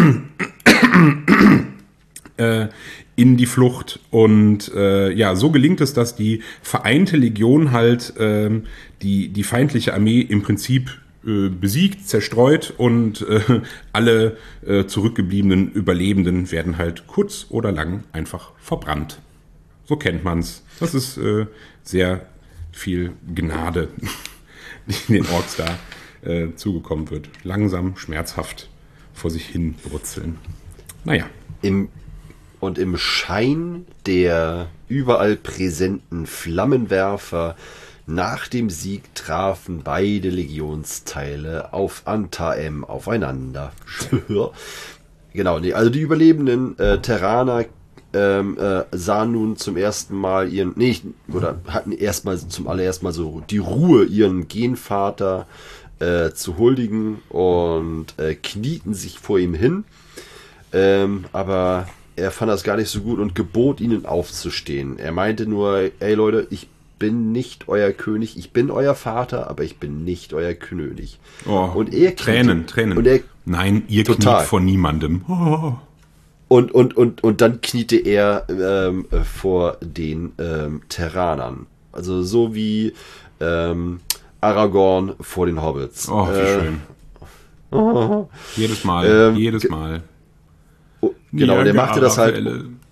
in die Flucht. Und so gelingt es, dass die vereinte Legion halt die feindliche Armee im Prinzip besiegt, zerstreut und alle zurückgebliebenen Überlebenden werden halt kurz oder lang einfach verbrannt. So kennt man's. Das ist sehr viel Gnade, die den Orks da zugekommen wird. Langsam, schmerzhaft vor sich hin brutzeln. Naja. Im Schein der überall präsenten Flammenwerfer nach dem Sieg trafen beide Legionsteile auf Antaem aufeinander. Genau, also die überlebenden Terraner sahen nun zum ersten Mal hatten zum allerersten Mal so die Ruhe, ihren Genvater zu huldigen und knieten sich vor ihm hin. Aber er fand das gar nicht so gut und gebot ihnen aufzustehen. Er meinte nur, ey Leute, ich bin nicht euer König, ich bin euer Vater, aber ich bin nicht euer König. Oh, und er Tränen. Und nein, ihr total. kniet vor niemandem. Oh. Und dann kniete er vor den Terranern. Also so wie Aragorn vor den Hobbits. Oh, wie schön. Jedes Mal. Genau, und er machte das halt,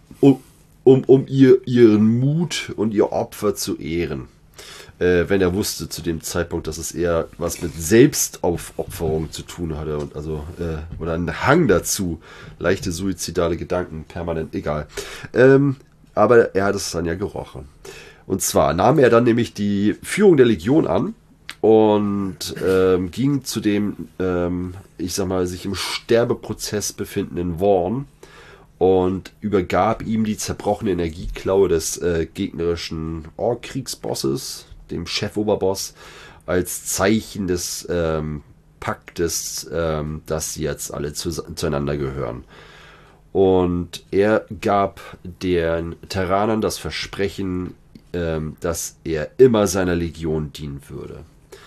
um ihren Mut und ihr Opfer zu ehren. Wenn er wusste zu dem Zeitpunkt, dass es eher was mit Selbstaufopferung zu tun hatte und oder einen Hang dazu, leichte suizidale Gedanken, permanent, egal. Aber er hat es dann ja gerochen. Und zwar nahm er dann nämlich die Führung der Legion an und ging zu dem, sich im Sterbeprozess befindenden Worn und übergab ihm die zerbrochene Energieklaue des gegnerischen Ork-Kriegsbosses, dem Chefoberboss, als Zeichen des Paktes, dass sie jetzt alle zueinander gehören. Und er gab den Terranern das Versprechen, dass er immer seiner Legion dienen würde.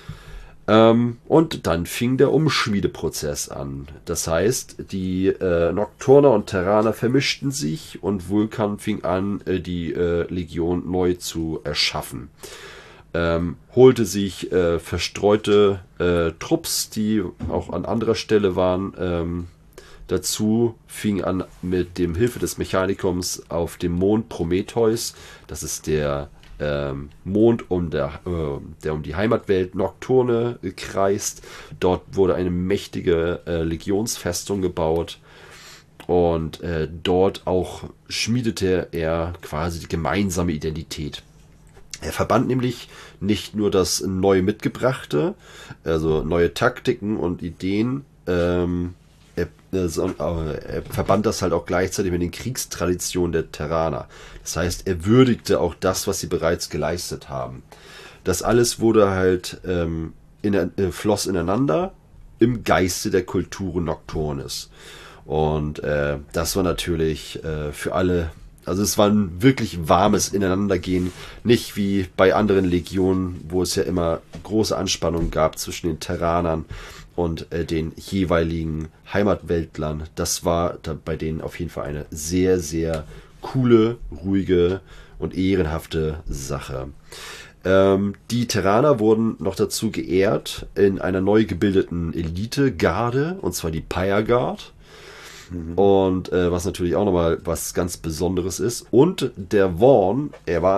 Und dann fing der Umschmiedeprozess an. Das heißt, die Nocturner und Terraner vermischten sich und Vulkan fing an, die Legion neu zu erschaffen. Holte sich verstreute Trupps, die auch an anderer Stelle waren, dazu, fing an mit dem Hilfe des Mechanikums auf dem Mond Prometheus, das ist der Mond, der um die Heimatwelt Nocturne kreist. Dort wurde eine mächtige Legionsfestung gebaut und dort auch schmiedete er quasi die gemeinsame Identität. Er verband nämlich nicht nur das neu mitgebrachte, also neue Taktiken und Ideen, er verband das halt auch gleichzeitig mit den Kriegstraditionen der Terraner. Das heißt, er würdigte auch das, was sie bereits geleistet haben. Das alles wurde halt floss ineinander im Geiste der Kulturen Nocturnes. Und das war natürlich für alle Also es war ein wirklich warmes Ineinandergehen, nicht wie bei anderen Legionen, wo es ja immer große Anspannungen gab zwischen den Terranern und den jeweiligen Heimatweltlern. Das war da bei denen auf jeden Fall eine sehr, sehr coole, ruhige und ehrenhafte Sache. Die Terraner wurden noch dazu geehrt in einer neu gebildeten Elite-Garde, und zwar die Pyre Guard. Und was natürlich auch nochmal was ganz Besonderes ist. Und der Vaughn,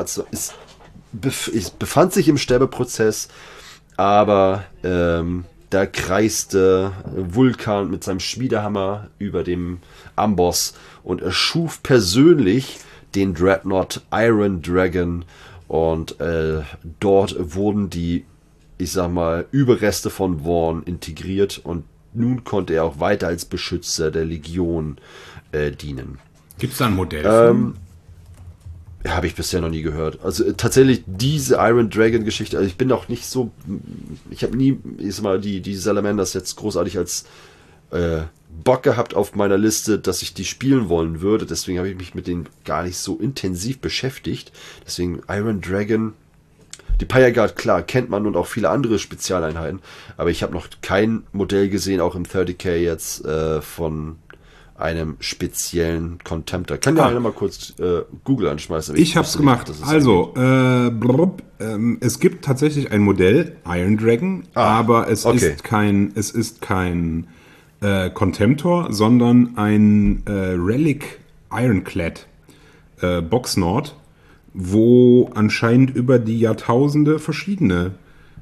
befand sich im Sterbeprozess, aber da kreiste Vulkan mit seinem Schmiedehammer über dem Amboss und erschuf persönlich den Dreadnought Iron Dragon. Und dort wurden die, ich sag mal, Überreste von Vaughn integriert und nun konnte er auch weiter als Beschützer der Legion dienen. Gibt es da ein Modell? Habe ich bisher noch nie gehört. Also tatsächlich diese Iron Dragon Geschichte, also ich bin auch nicht so, ich habe nie, ich sag mal, die Salamanders jetzt großartig als Bock gehabt auf meiner Liste, dass ich die spielen wollen würde. Deswegen habe ich mich mit denen gar nicht so intensiv beschäftigt. Deswegen Iron Dragon. Die Pyre Guard, klar, kennt man und auch viele andere Spezialeinheiten, aber ich habe noch kein Modell gesehen, auch im 30k jetzt, von einem speziellen Contemptor. Kann ja einer mal kurz Google anschmeißen. Ich habe es gemacht. Also, es gibt tatsächlich ein Modell, Iron Dragon, aber es ist kein Contemptor, sondern ein Relic Ironclad Boxnord, wo anscheinend über die Jahrtausende verschiedene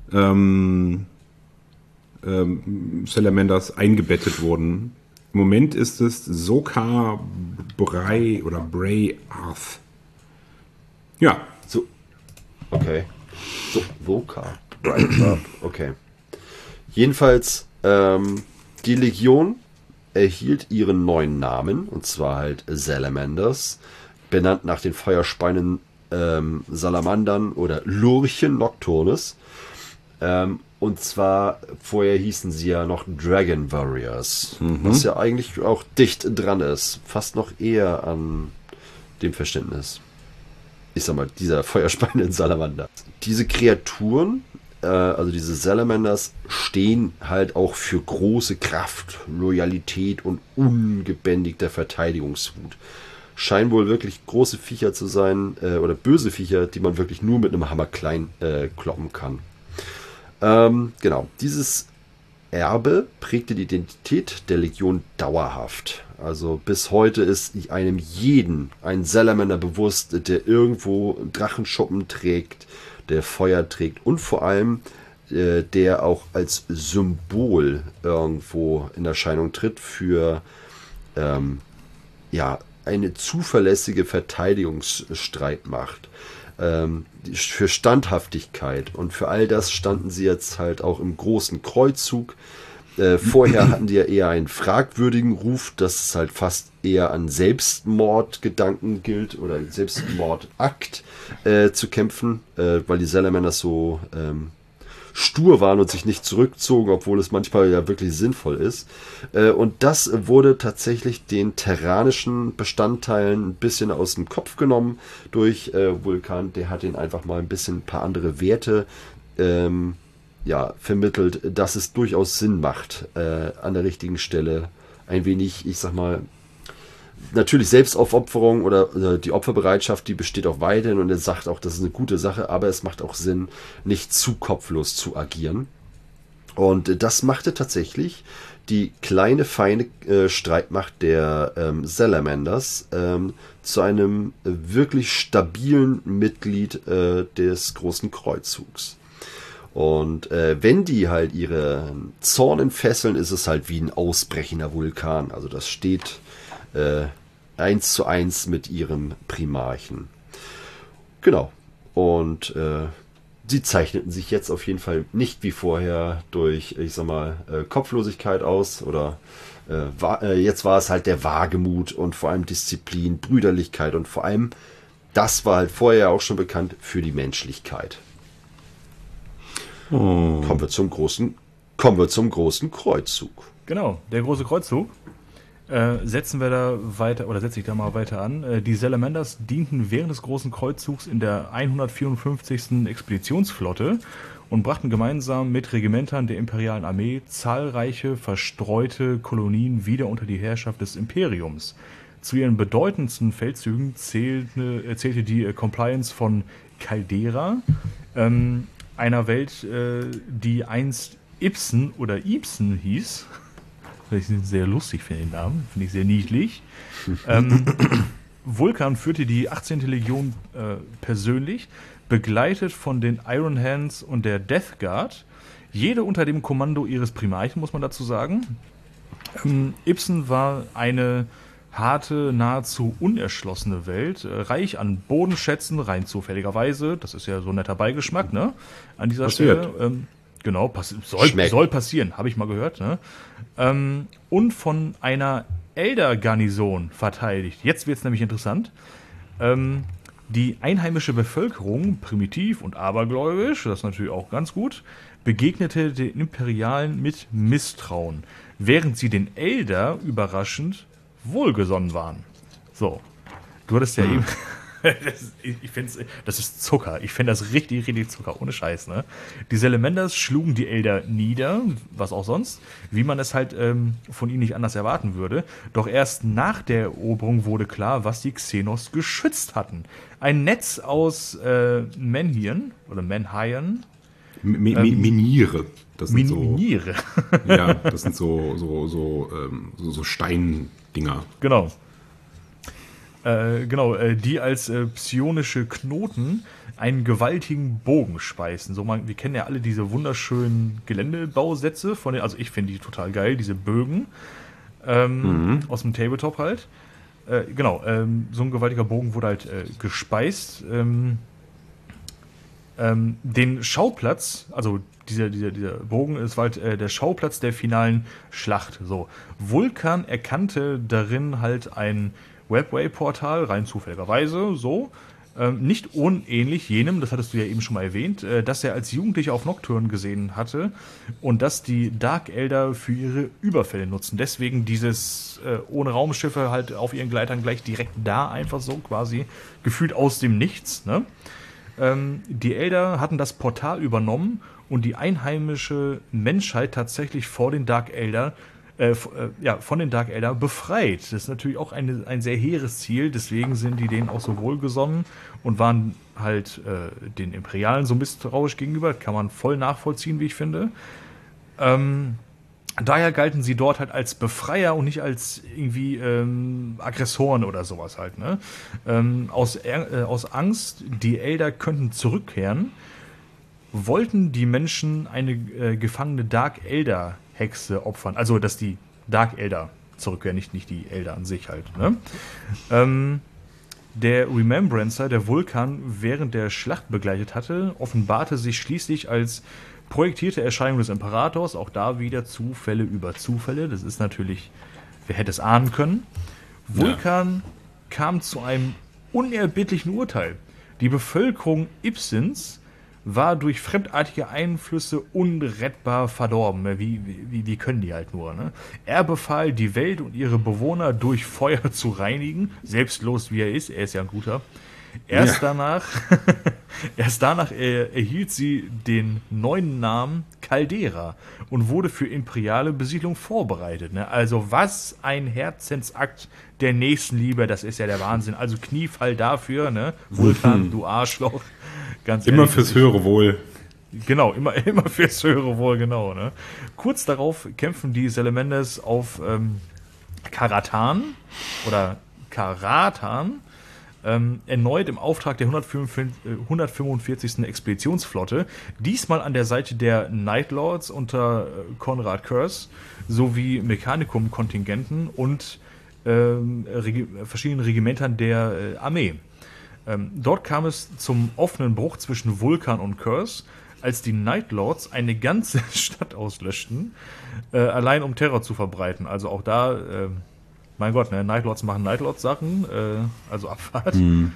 Salamanders eingebettet wurden. Im Moment ist es Sokar Bray oder Bray Arth. Ja. So. Okay. Sokar Bray Arth. Okay. Jedenfalls, die Legion erhielt ihren neuen Namen, und zwar halt Salamanders, benannt nach den Feuerspeinen Salamandern oder Lurchen Nocturnes. Und zwar, vorher hießen sie ja noch Dragon Warriors, was ja eigentlich auch dicht dran ist. Fast noch eher an dem Verständnis, ich sag mal, dieser feuerspeienden Salamander. Diese Kreaturen, also diese Salamanders, stehen halt auch für große Kraft, Loyalität und ungebändigter Verteidigungswut. Scheinen wohl wirklich große Viecher zu sein, oder böse Viecher, die man wirklich nur mit einem Hammer klein kloppen kann. Genau, dieses Erbe prägte die Identität der Legion dauerhaft. Also bis heute ist einem jeden ein Salamander bewusst, der irgendwo Drachenschuppen trägt, der Feuer trägt und vor allem der auch als Symbol irgendwo in Erscheinung tritt für eine zuverlässige Verteidigungsstreitmacht, für Standhaftigkeit, und für all das standen sie jetzt halt auch im großen Kreuzzug. Vorher hatten die ja eher einen fragwürdigen Ruf, dass es halt fast eher an Selbstmordgedanken gilt oder Selbstmordakt zu kämpfen, weil die Salamanders so stur waren und sich nicht zurückzogen, obwohl es manchmal ja wirklich sinnvoll ist. Und das wurde tatsächlich den terranischen Bestandteilen ein bisschen aus dem Kopf genommen durch Vulkan. Der hat ihnen einfach mal ein paar andere Werte vermittelt, dass es durchaus Sinn macht, an der richtigen Stelle ein wenig, ich sag mal, natürlich Selbstaufopferung oder die Opferbereitschaft, die besteht auch weiterhin, und er sagt auch, das ist eine gute Sache, aber es macht auch Sinn, nicht zu kopflos zu agieren. Und das machte tatsächlich die kleine, feine Streitmacht der Salamanders zu einem wirklich stabilen Mitglied des großen Kreuzzugs. Und wenn die halt ihre Zorn entfesseln, ist es halt wie ein ausbrechender Vulkan. Also das steht 1:1 mit ihrem Primarchen. Genau. Und sie zeichneten sich jetzt auf jeden Fall nicht wie vorher durch, ich sag mal, Kopflosigkeit aus, oder jetzt war es halt der Wagemut und vor allem Disziplin, Brüderlichkeit und vor allem, das war halt vorher auch schon bekannt, für die Menschlichkeit. Kommen wir zum großen Kreuzzug. Genau, der große Kreuzzug. setze ich da mal weiter an. Die Salamanders dienten während des Großen Kreuzzugs in der 154. Expeditionsflotte und brachten gemeinsam mit Regimentern der imperialen Armee zahlreiche verstreute Kolonien wieder unter die Herrschaft des Imperiums. Zu ihren bedeutendsten Feldzügen zählte die Compliance von Caldera, einer Welt, die einst Ibsen oder Ibsen hieß. Ich sehr lustig finde den Namen, finde ich sehr niedlich. Vulkan führte die 18. Legion persönlich, begleitet von den Iron Hands und der Death Guard, jede unter dem Kommando ihres Primarchen, muss man dazu sagen. Ibsen war eine harte, nahezu unerschlossene Welt, reich an Bodenschätzen, rein zufälligerweise, das ist ja so ein netter Beigeschmack, ne? An dieser Stelle. Genau, soll passieren, habe ich mal gehört. Ne? Und von einer Elder-Garnison verteidigt. Jetzt wird es nämlich interessant. Die einheimische Bevölkerung, primitiv und abergläubisch, das ist natürlich auch ganz gut, begegnete den Imperialen mit Misstrauen, während sie den Elder überraschend wohlgesonnen waren. So, du hattest ja eben... Das ist Zucker. Ich finde das richtig, richtig Zucker. Ohne Scheiß, ne? Die Salamanders schlugen die Elder nieder, was auch sonst, wie man es halt von ihnen nicht anders erwarten würde. Doch erst nach der Eroberung wurde klar, was die Xenos geschützt hatten. Ein Netz aus Menhiren oder Menhiren. Miniere. Das sind Miniere. Ja, das sind so Steindinger. Genau. Die als psionische Knoten einen gewaltigen Bogen speisen. Wir kennen ja alle diese wunderschönen Geländebausätze also ich finde die total geil, diese Bögen aus dem Tabletop halt. So ein gewaltiger Bogen wurde halt gespeist. Den Schauplatz, also dieser Bogen, ist halt der Schauplatz der finalen Schlacht. So, Vulkan erkannte darin halt ein Webway-Portal, rein zufälligerweise, so. Nicht unähnlich jenem, das hattest du ja eben schon mal erwähnt, das er als Jugendlicher auf Nocturne gesehen hatte und das die Dark Elder für ihre Überfälle nutzen. Deswegen dieses ohne Raumschiffe halt auf ihren Gleitern gleich direkt da, einfach so quasi, gefühlt aus dem Nichts. Ne? Die Elder hatten das Portal übernommen und die einheimische Menschheit tatsächlich vor den Dark Elder von den Dark Elder befreit. Das ist natürlich auch ein sehr hehres Ziel, deswegen sind die denen auch so wohlgesonnen und waren halt den Imperialen so misstrauisch gegenüber. Kann man voll nachvollziehen, wie ich finde. Daher galten sie dort halt als Befreier und nicht als irgendwie Aggressoren oder sowas halt. Ne? Aus Angst, die Elder könnten zurückkehren, wollten die Menschen eine gefangene Dark Elder Hexe opfern. Also, dass die Dark Elder zurückkehren, nicht die Elder an sich halt. Ne? Der Remembrancer, der Vulkan während der Schlacht begleitet hatte, offenbarte sich schließlich als projektierte Erscheinung des Imperators. Auch da wieder Zufälle über Zufälle. Das ist natürlich, wer hätte es ahnen können. Vulkan kam zu einem unerbittlichen Urteil. Die Bevölkerung Ibsens war durch fremdartige Einflüsse unrettbar verdorben. Wie können die halt nur, ne? Er befahl, die Welt und ihre Bewohner durch Feuer zu reinigen, selbstlos wie er ist ja ein guter. Erst danach erhielt sie den neuen Namen Caldera und wurde für imperiale Besiedlung vorbereitet. Ne? Also was ein Herzensakt der Nächstenliebe, das ist ja der Wahnsinn. Also Kniefall dafür, ne? Vulkan, du Arschloch. Ganz immer ehrlich, fürs höhere Wohl. Genau, immer fürs höhere Wohl, genau. Ne? Kurz darauf kämpfen die Salamanders auf Karatan oder Karatan, erneut im Auftrag der 145. Expeditionsflotte, diesmal an der Seite der Night Lords unter Konrad Curze sowie Mechanicum-Kontingenten und verschiedenen Regimentern der Armee. Dort kam es zum offenen Bruch zwischen Vulkan und Curze, als die Night Lords eine ganze Stadt auslöschten, allein um Terror zu verbreiten. Also auch da, mein Gott, ne, Night Lords machen Night Lords Sachen, also Abfahrt. Um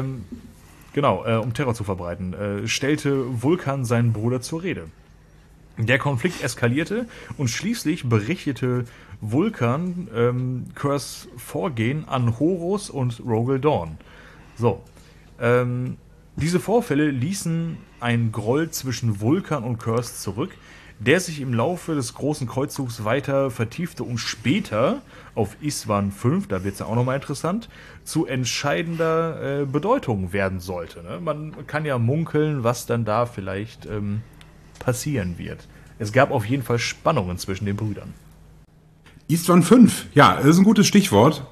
Terror zu verbreiten, stellte Vulkan seinen Bruder zur Rede. Der Konflikt eskalierte und schließlich berichtete Vulkan Kurs Vorgehen an Horus und Rogel Dawn. So, diese Vorfälle ließen einen Groll zwischen Vulkan und Kurs zurück, der sich im Laufe des großen Kreuzzugs weiter vertiefte und später auf Isstvan V, da wird es ja auch nochmal interessant, zu entscheidender Bedeutung werden sollte. Ne? Man kann ja munkeln, was dann da vielleicht passieren wird. Es gab auf jeden Fall Spannungen zwischen den Brüdern. Isstvan V, ja, das ist ein gutes Stichwort.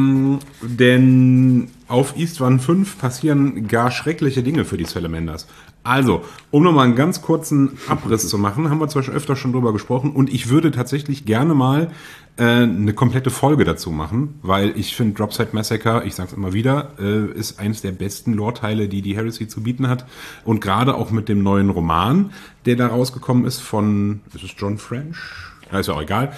Denn auf Isstvan V passieren gar schreckliche Dinge für die Salamanders. Also, um nochmal einen ganz kurzen Abriss zu machen, haben wir zwar schon öfter schon drüber gesprochen und ich würde tatsächlich gerne mal eine komplette Folge dazu machen, weil ich finde Dropside Massacre, ich sag's immer wieder, ist eines der besten Lore-Teile, die die Heresy zu bieten hat. Und gerade auch mit dem neuen Roman, der da rausgekommen ist ist es John French? Ja, ist ja auch egal.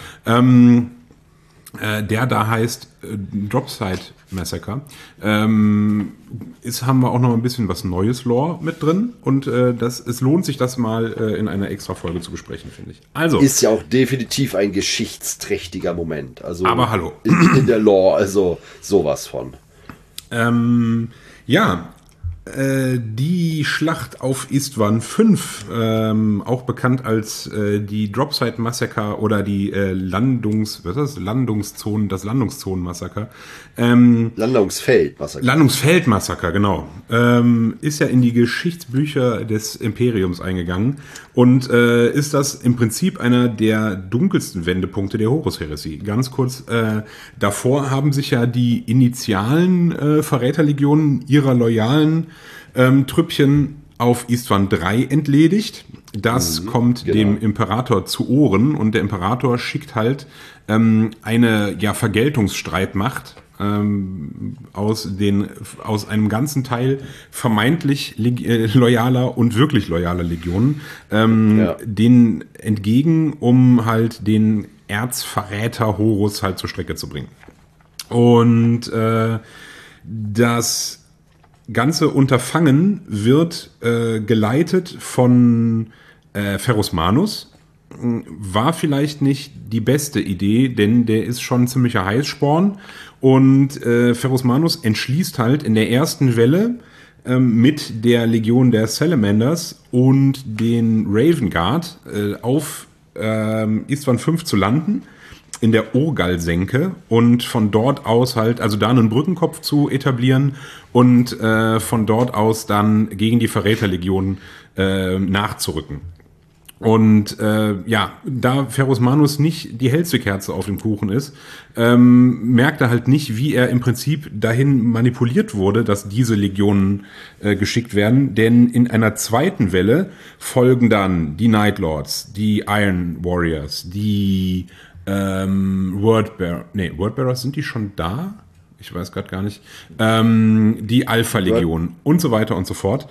Der da heißt Dropside Massacre. Haben wir auch noch ein bisschen was Neues Lore mit drin und es lohnt sich, das mal in einer extra Folge zu besprechen, finde ich. Also ist ja auch definitiv ein geschichtsträchtiger Moment. Also aber hallo. In der Lore, also sowas von. Die Schlacht auf Isstvan V, auch bekannt als die Dropside Massacre oder die Landungszonenmassaker. Landungsfeldmassaker, genau. Ist ja in die Geschichtsbücher des Imperiums eingegangen und ist das im Prinzip einer der dunkelsten Wendepunkte der Horus-Heresie. Ganz kurz, davor haben sich ja die initialen Verräterlegionen ihrer loyalen Trüppchen auf Isstvan III entledigt. Das kommt dem Imperator zu Ohren und der Imperator schickt halt eine Vergeltungsstreitmacht aus einem ganzen Teil vermeintlich loyaler und wirklich loyaler Legionen denen entgegen, um halt den Erzverräter Horus halt zur Strecke zu bringen. Und das ganze Unterfangen wird geleitet von Ferrus Manus. War vielleicht nicht die beste Idee, denn der ist schon ein ziemlicher Heißsporn. Und Ferrus Manus entschließt halt in der ersten Welle mit der Legion der Salamanders und den Raven Guard auf Isstvan V zu landen, in der Orgal-Senke und von dort aus halt, also da einen Brückenkopf zu etablieren und von dort aus dann gegen die Verräterlegion nachzurücken. Und da Ferrus Manus nicht die hellste Kerze auf dem Kuchen ist, merkt er halt nicht, wie er im Prinzip dahin manipuliert wurde, dass diese Legionen geschickt werden. Denn in einer zweiten Welle folgen dann die Night Lords, die Iron Warriors, die Wordbearers, sind die schon da? Ich weiß gerade gar nicht. Die Alpha-Legion und so weiter und so fort.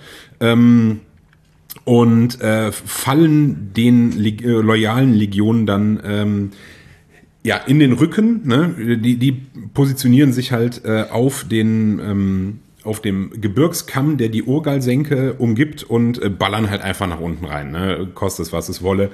Fallen den loyalen Legionen dann in den Rücken. Ne? Die positionieren sich halt auf dem Gebirgskamm, der die Orgal-Senke umgibt und ballern halt einfach nach unten rein. Ne? Kostet es, was es wolle.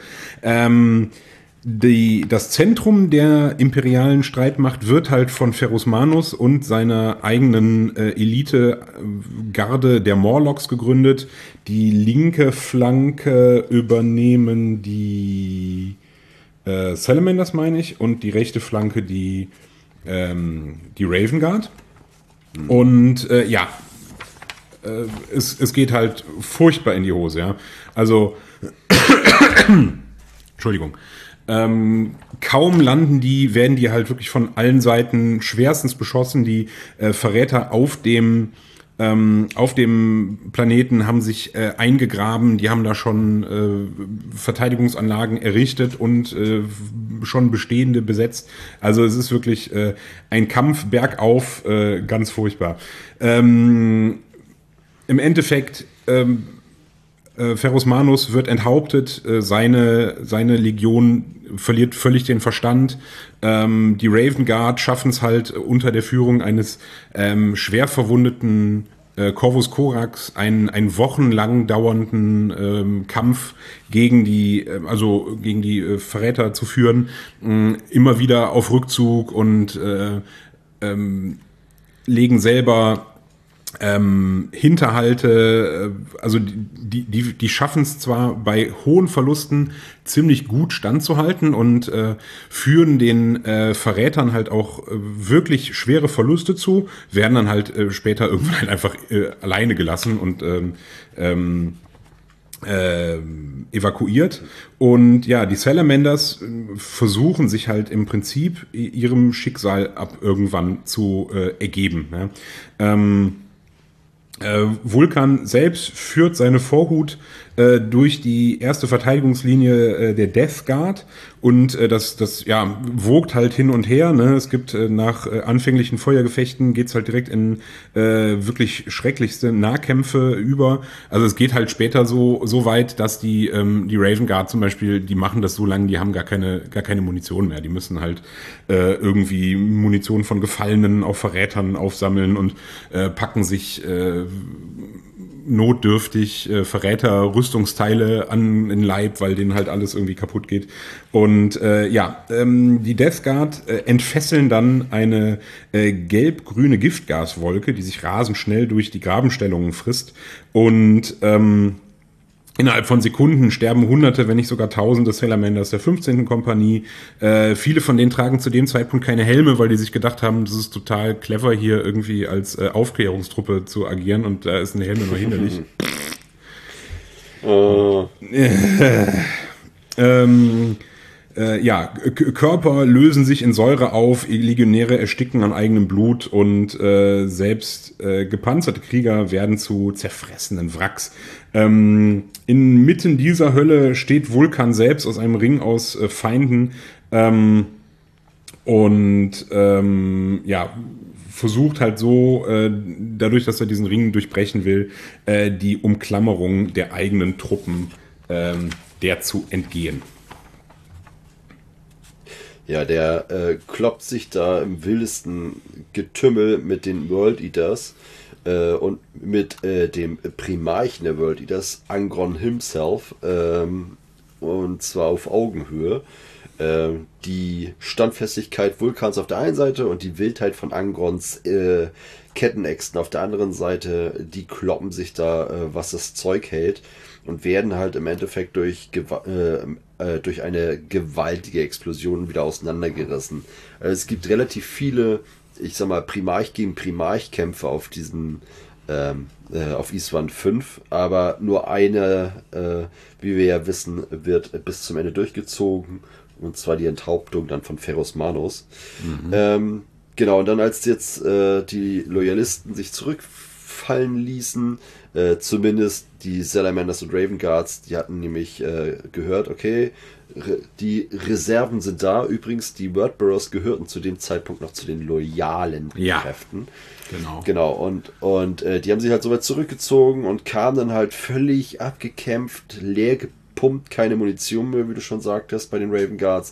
Das Zentrum der imperialen Streitmacht wird halt von Ferrus Manus und seiner eigenen Elite-Garde der Morlocks gegründet. Die linke Flanke übernehmen die Salamanders, meine ich, und die rechte Flanke die Raven Guard. Und es geht halt furchtbar in die Hose, ja. Also Entschuldigung. Kaum werden die halt wirklich von allen Seiten schwerstens beschossen. Die Verräter auf dem Planeten haben sich eingegraben, die haben da schon Verteidigungsanlagen errichtet und schon bestehende besetzt. Also es ist wirklich ein Kampf bergauf, ganz furchtbar. Im Endeffekt Ferrus Manus wird enthauptet, seine Legion verliert völlig den Verstand. Die Raven Guard schaffen es halt unter der Führung eines schwer verwundeten Corvus Corax einen wochenlang dauernden Kampf gegen die Verräter zu führen, immer wieder auf Rückzug und legen selber Hinterhalte, also die schaffen es zwar bei hohen Verlusten ziemlich gut standzuhalten und führen den Verrätern halt auch wirklich schwere Verluste zu, werden dann halt später irgendwann halt einfach alleine gelassen und evakuiert. Und ja, die Salamanders versuchen sich halt im Prinzip ihrem Schicksal ab irgendwann zu ergeben. Ne? Vulkan selbst führt seine Vorhut durch die erste Verteidigungslinie der Death Guard und das wogt halt hin und her. Ne? Es gibt nach anfänglichen Feuergefechten geht's halt direkt in wirklich schrecklichste Nahkämpfe über. Also es geht halt später so weit, dass die Raven Guard zum Beispiel, die machen das so lange, die haben gar keine Munition mehr. Die müssen halt irgendwie Munition von Gefallenen auf Verrätern aufsammeln und packen sich notdürftig Verräter-Rüstungsteile an den Leib, weil denen halt alles irgendwie kaputt geht. Und die Death Guard entfesseln dann eine gelb-grüne Giftgaswolke, die sich rasend schnell durch die Grabenstellungen frisst. Und innerhalb von Sekunden sterben Hunderte, wenn nicht sogar Tausende Salamanders der 15. Kompanie. Viele von denen tragen zu dem Zeitpunkt keine Helme, weil die sich gedacht haben, das ist total clever, hier irgendwie als Aufklärungstruppe zu agieren und da ist ein Helm immer hinderlich. Körper lösen sich in Säure auf, Legionäre ersticken an eigenem Blut und selbst gepanzerte Krieger werden zu zerfressenen Wracks. Inmitten dieser Hölle steht Vulkan selbst aus einem Ring aus Feinden versucht halt so, dadurch, dass er diesen Ring durchbrechen will, die Umklammerung der eigenen Truppen der zu entgehen. Ja, der kloppt sich da im wildesten Getümmel mit den World Eaters und mit dem Primarchen der World Eaters, Angron himself, und zwar auf Augenhöhe. Die Standfestigkeit Vulkans auf der einen Seite und die Wildheit von Angrons Kettenäxten auf der anderen Seite, die kloppen sich da, was das Zeug hält, und werden halt im Endeffekt durch eine gewaltige Explosion wieder auseinandergerissen. Also es gibt relativ viele, ich sag mal, Primarch gegen Primarch-Kämpfe auf diesem auf Isstvan 5, aber nur eine, wie wir ja wissen, wird bis zum Ende durchgezogen, und zwar die Enthauptung dann von Pharos Manos. Genau, und dann als jetzt die Loyalisten sich zurückfallen ließen, zumindest die Salamanders und Raven Guards, die hatten nämlich gehört, okay, die Reserven sind da. Übrigens, die Wordbearers gehörten zu dem Zeitpunkt noch zu den loyalen Kräften. Genau. Und die haben sich halt so weit zurückgezogen und kamen dann halt völlig abgekämpft, leer gepumpt, keine Munition mehr, wie du schon sagtest, bei den Raven Guards,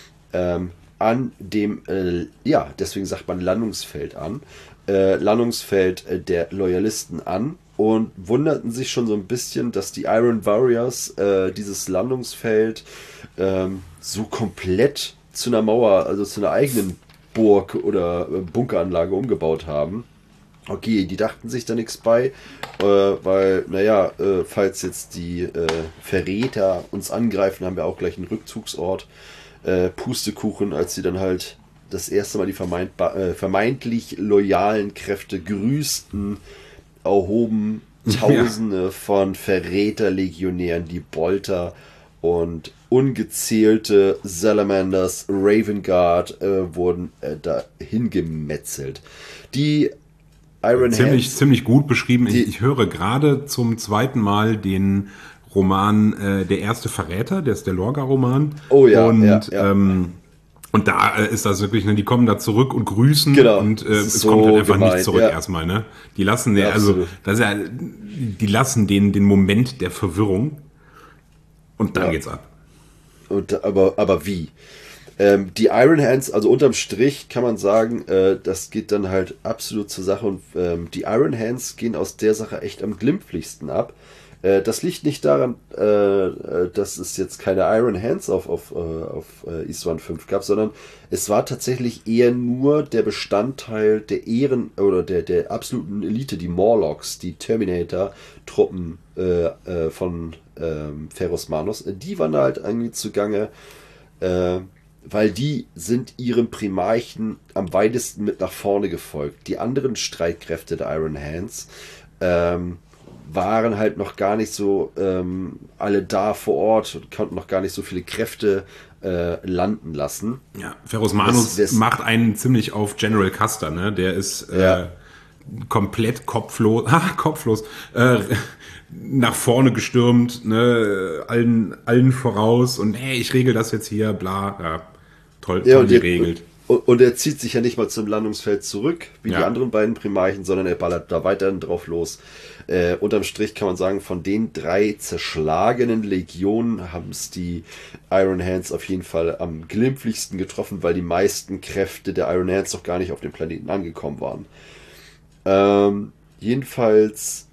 an dem, deswegen sagt man Landungsfeld an, Landungsfeld der Loyalisten an, und wunderten sich schon so ein bisschen, dass die Iron Warriors dieses Landungsfeld so komplett zu einer Mauer, also zu einer eigenen Burg oder Bunkeranlage umgebaut haben. Okay, die dachten sich da nichts bei, weil, falls jetzt die Verräter uns angreifen, haben wir auch gleich einen Rückzugsort. Pustekuchen, als sie dann halt das erste Mal die vermeintlich loyalen Kräfte grüßten, erhoben Tausende von Verräterlegionären die Bolter, und ungezählte Salamanders, Raven Guard wurden dahin gemetzelt. Die Iron Hands, ziemlich gut beschrieben. Ich höre gerade zum zweiten Mal den Roman Der erste Verräter, der ist der Lorga-Roman. Oh ja, und da ist das wirklich, ne, die kommen da zurück und grüßen, genau, und es kommt halt einfach gemein, nicht zurück erstmal, ne? Die lassen die lassen den Moment der Verwirrung, und dann geht's ab. Aber wie? Die Iron Hands, also unterm Strich kann man sagen, das geht dann halt absolut zur Sache und die Iron Hands gehen aus der Sache echt am glimpflichsten ab. Das liegt nicht daran, dass es jetzt keine Iron Hands auf Eastbound 5 gab, sondern es war tatsächlich eher nur der Bestandteil der oder der absoluten Elite, die Morlocks, die Terminator-Truppen von Ferrus Manus. Die waren halt irgendwie zugange, weil die sind ihrem Primarchen am weitesten mit nach vorne gefolgt. Die anderen Streitkräfte der Iron Hands waren halt noch gar nicht so alle da vor Ort und konnten noch gar nicht so viele Kräfte landen lassen. Ja, Ferrus Manus macht einen ziemlich auf General Custer, ne? Der ist komplett kopflos nach vorne gestürmt, ne? Allen voraus und hey, ich regel das jetzt hier, bla, ja, toll geregelt. Und er zieht sich ja nicht mal zum Landungsfeld zurück, wie die anderen beiden Primarchen, sondern er ballert da weiterhin drauf los. Unterm Strich kann man sagen, von den 3 zerschlagenen Legionen haben es die Iron Hands auf jeden Fall am glimpflichsten getroffen, weil die meisten Kräfte der Iron Hands noch gar nicht auf dem Planeten angekommen waren. Jedenfalls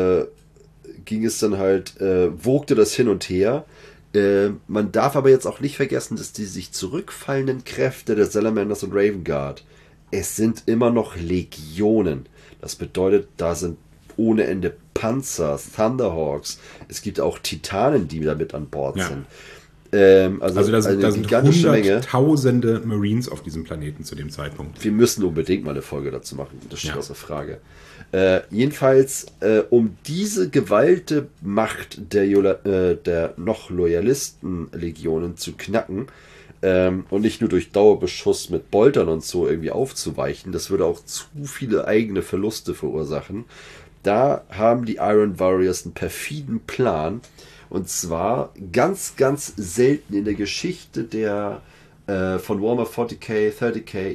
ging es dann halt, wogte das hin und her. Man darf aber jetzt auch nicht vergessen, dass die sich zurückfallenden Kräfte der Salamanders und Raven Guard, es sind immer noch Legionen. Das bedeutet, da sind ohne Ende Panzer, Thunderhawks. Es gibt auch Titanen, die da mit an Bord sind. Also da sind Hunderttausende Marines auf diesem Planeten zu dem Zeitpunkt. Wir müssen unbedingt mal eine Folge dazu machen. Das steht außer Frage. Jedenfalls, um diese geballte Macht der noch Loyalisten-Legionen zu knacken und nicht nur durch Dauerbeschuss mit Boltern und so irgendwie aufzuweichen, das würde auch zu viele eigene Verluste verursachen. Da haben die Iron Warriors einen perfiden Plan. Und zwar ganz, ganz selten in der Geschichte von Warhammer 40k, 30k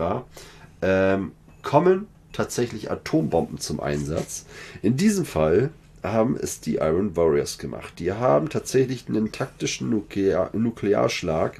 etc. Kommen tatsächlich Atombomben zum Einsatz. In diesem Fall haben es die Iron Warriors gemacht. Die haben tatsächlich einen taktischen Nuklearschlag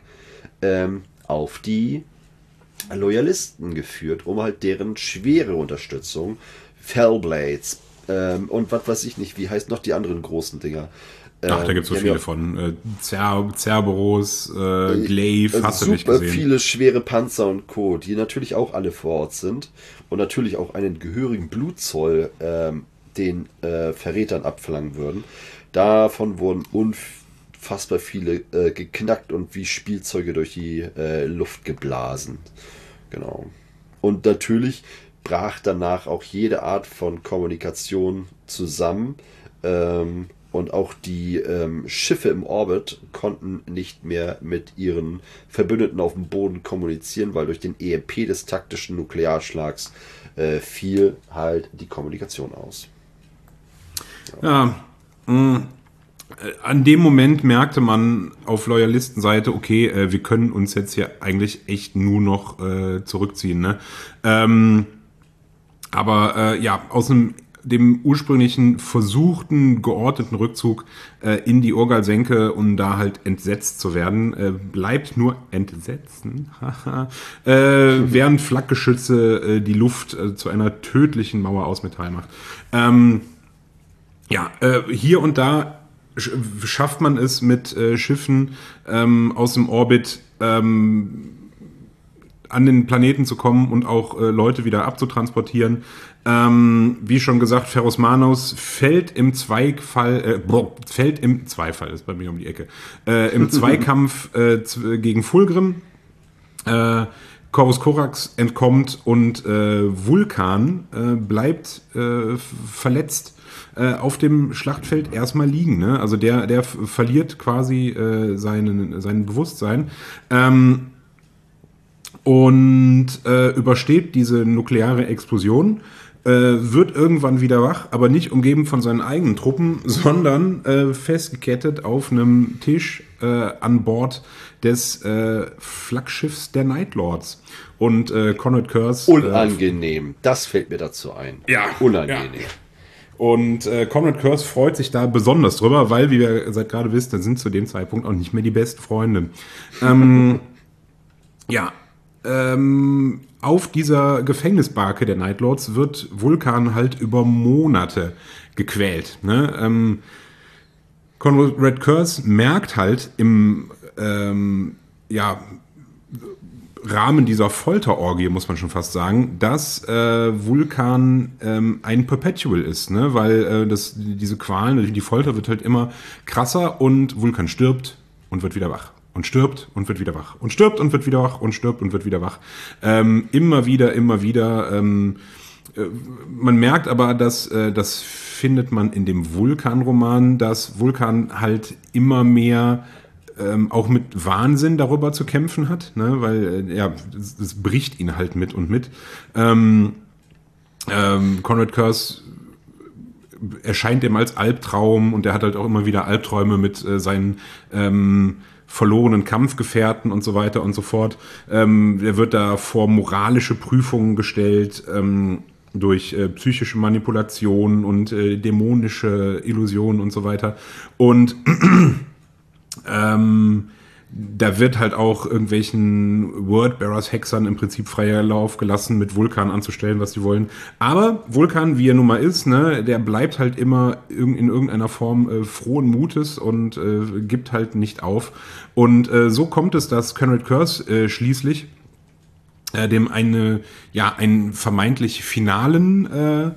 auf die Loyalisten geführt, um halt deren schwere Unterstützung, Fellblades und was weiß ich nicht, wie heißt noch die anderen großen Dinger. Ach, da gibt es so viele von. Cerberus, Glaive, hast du nicht gesehen. Viele schwere Panzer und Co., die natürlich auch alle vor Ort sind und natürlich auch einen gehörigen Blutzoll den Verrätern abverlangen würden. Davon wurden unfassbar viele geknackt und wie Spielzeuge durch die Luft geblasen. Genau. Und natürlich brach danach auch jede Art von Kommunikation zusammen. Und auch die Schiffe im Orbit konnten nicht mehr mit ihren Verbündeten auf dem Boden kommunizieren, weil durch den EMP des taktischen Nuklearschlags fiel halt die Kommunikation aus. Ja, an dem Moment merkte man auf Loyalistenseite, okay, wir können uns jetzt hier eigentlich echt nur noch zurückziehen. Ne? Aber aus dem ursprünglichen versuchten, geordneten Rückzug in die Orgal-Senke, um da halt entsetzt zu werden, bleibt nur entsetzen, während Flakgeschütze die Luft zu einer tödlichen Mauer aus Metall macht. Hier und da schafft man es mit Schiffen aus dem Orbit an den Planeten zu kommen und auch Leute wieder abzutransportieren. Wie schon gesagt, Ferrus Manus fällt im Zweifall, ist bei mir um die Ecke, im Zweikampf gegen Fulgrim. Corvus Corax entkommt und Vulkan bleibt verletzt auf dem Schlachtfeld erstmal liegen. Ne? Also der verliert quasi sein Bewusstsein. Und übersteht diese nukleare Explosion, wird irgendwann wieder wach, aber nicht umgeben von seinen eigenen Truppen, sondern festgekettet auf einem Tisch an Bord des Flaggschiffs der Nightlords. Und Konrad Curse... Unangenehm, das fällt mir dazu ein. Ja. Unangenehm. Ja. Und Konrad Curse freut sich da besonders drüber, weil, wie ihr seit gerade wisst, dann sind zu dem Zeitpunkt auch nicht mehr die besten Freunde. Ja, auf dieser Gefängnisbarke der Night Lords wird Vulkan halt über Monate gequält. Ne? Conrad Curse merkt halt im Rahmen dieser Folterorgie, muss man schon fast sagen, dass Vulkan ein Perpetual ist, ne? Weil diese Qualen, die Folter wird halt immer krasser und Vulkan stirbt und wird wieder wach. Und stirbt und wird wieder wach. Und stirbt und wird wieder wach. Und stirbt und wird wieder wach. Immer wieder. Man merkt aber, dass das findet man in dem Vulkan-Roman, dass Vulkan halt immer mehr auch mit Wahnsinn darüber zu kämpfen hat, ne? Weil das bricht ihn halt mit und mit. Conrad Curse erscheint ihm als Albtraum und er hat halt auch immer wieder Albträume mit seinen verlorenen Kampfgefährten und so weiter und so fort. Er wird da vor moralische Prüfungen gestellt, durch psychische Manipulation und dämonische Illusionen und so weiter. Und da wird halt auch irgendwelchen Wordbearers-Hexern im Prinzip freier Lauf gelassen, mit Vulkan anzustellen, was sie wollen. Aber Vulkan, wie er nun mal ist, ne, der bleibt halt immer in irgendeiner Form frohen Mutes und gibt halt nicht auf. Und so kommt es, dass Conrad Curse schließlich dem einen vermeintlich finalen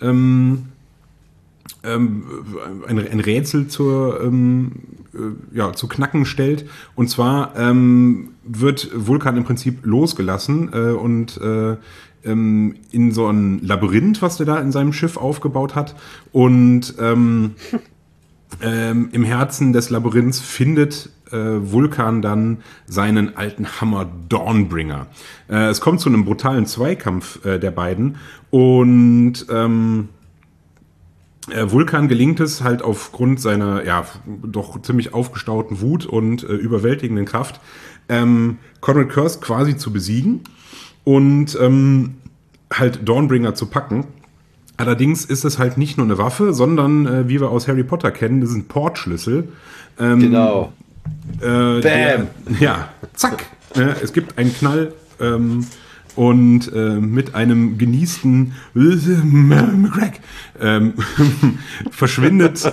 ein Rätsel zu knacken stellt. Und zwar wird Vulkan im Prinzip losgelassen und in so ein Labyrinth, was der da in seinem Schiff aufgebaut hat. Und im Herzen des Labyrinths findet Vulkan dann seinen alten Hammer Dawnbringer. Es kommt zu einem brutalen Zweikampf der beiden und Vulkan gelingt es halt aufgrund seiner doch ziemlich aufgestauten Wut und überwältigenden Kraft, Conrad Curse quasi zu besiegen und halt Dawnbringer zu packen. Allerdings ist es halt nicht nur eine Waffe, sondern wie wir aus Harry Potter kennen, das ist ein Portschlüssel. Genau. Bam! Zack! Es gibt einen Knall und mit einem genießten McCrack verschwindet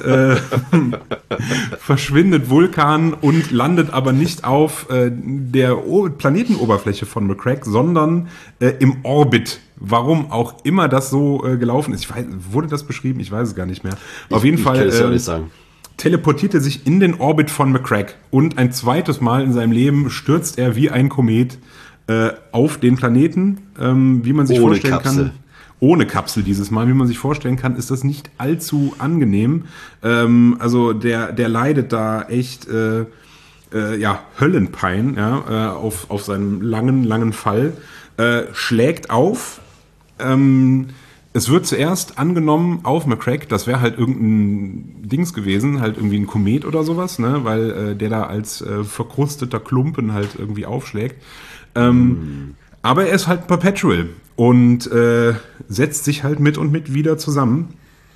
Vulkan und landet aber nicht auf der Planetenoberfläche von McCrack, sondern im Orbit. Warum auch immer das so gelaufen ist. Wurde das beschrieben? Ich weiß es gar nicht mehr. Auf jeden Fall kann es ja nicht sagen. Teleportierte sich in den Orbit von McCrack und ein zweites Mal in seinem Leben stürzt er wie ein Komet auf den Planeten, wie man sich vorstellen kann. Ohne Kapsel dieses Mal, wie man sich vorstellen kann, ist das nicht allzu angenehm. Also der leidet da echt Höllenpein auf seinem langen Fall. Schlägt auf. Es wird zuerst angenommen auf McCrack, das wäre halt irgendein Dings gewesen, halt irgendwie ein Komet oder sowas, ne, weil der da als verkrusteter Klumpen halt irgendwie aufschlägt. Aber er ist halt Perpetual und setzt sich halt mit und mit wieder zusammen.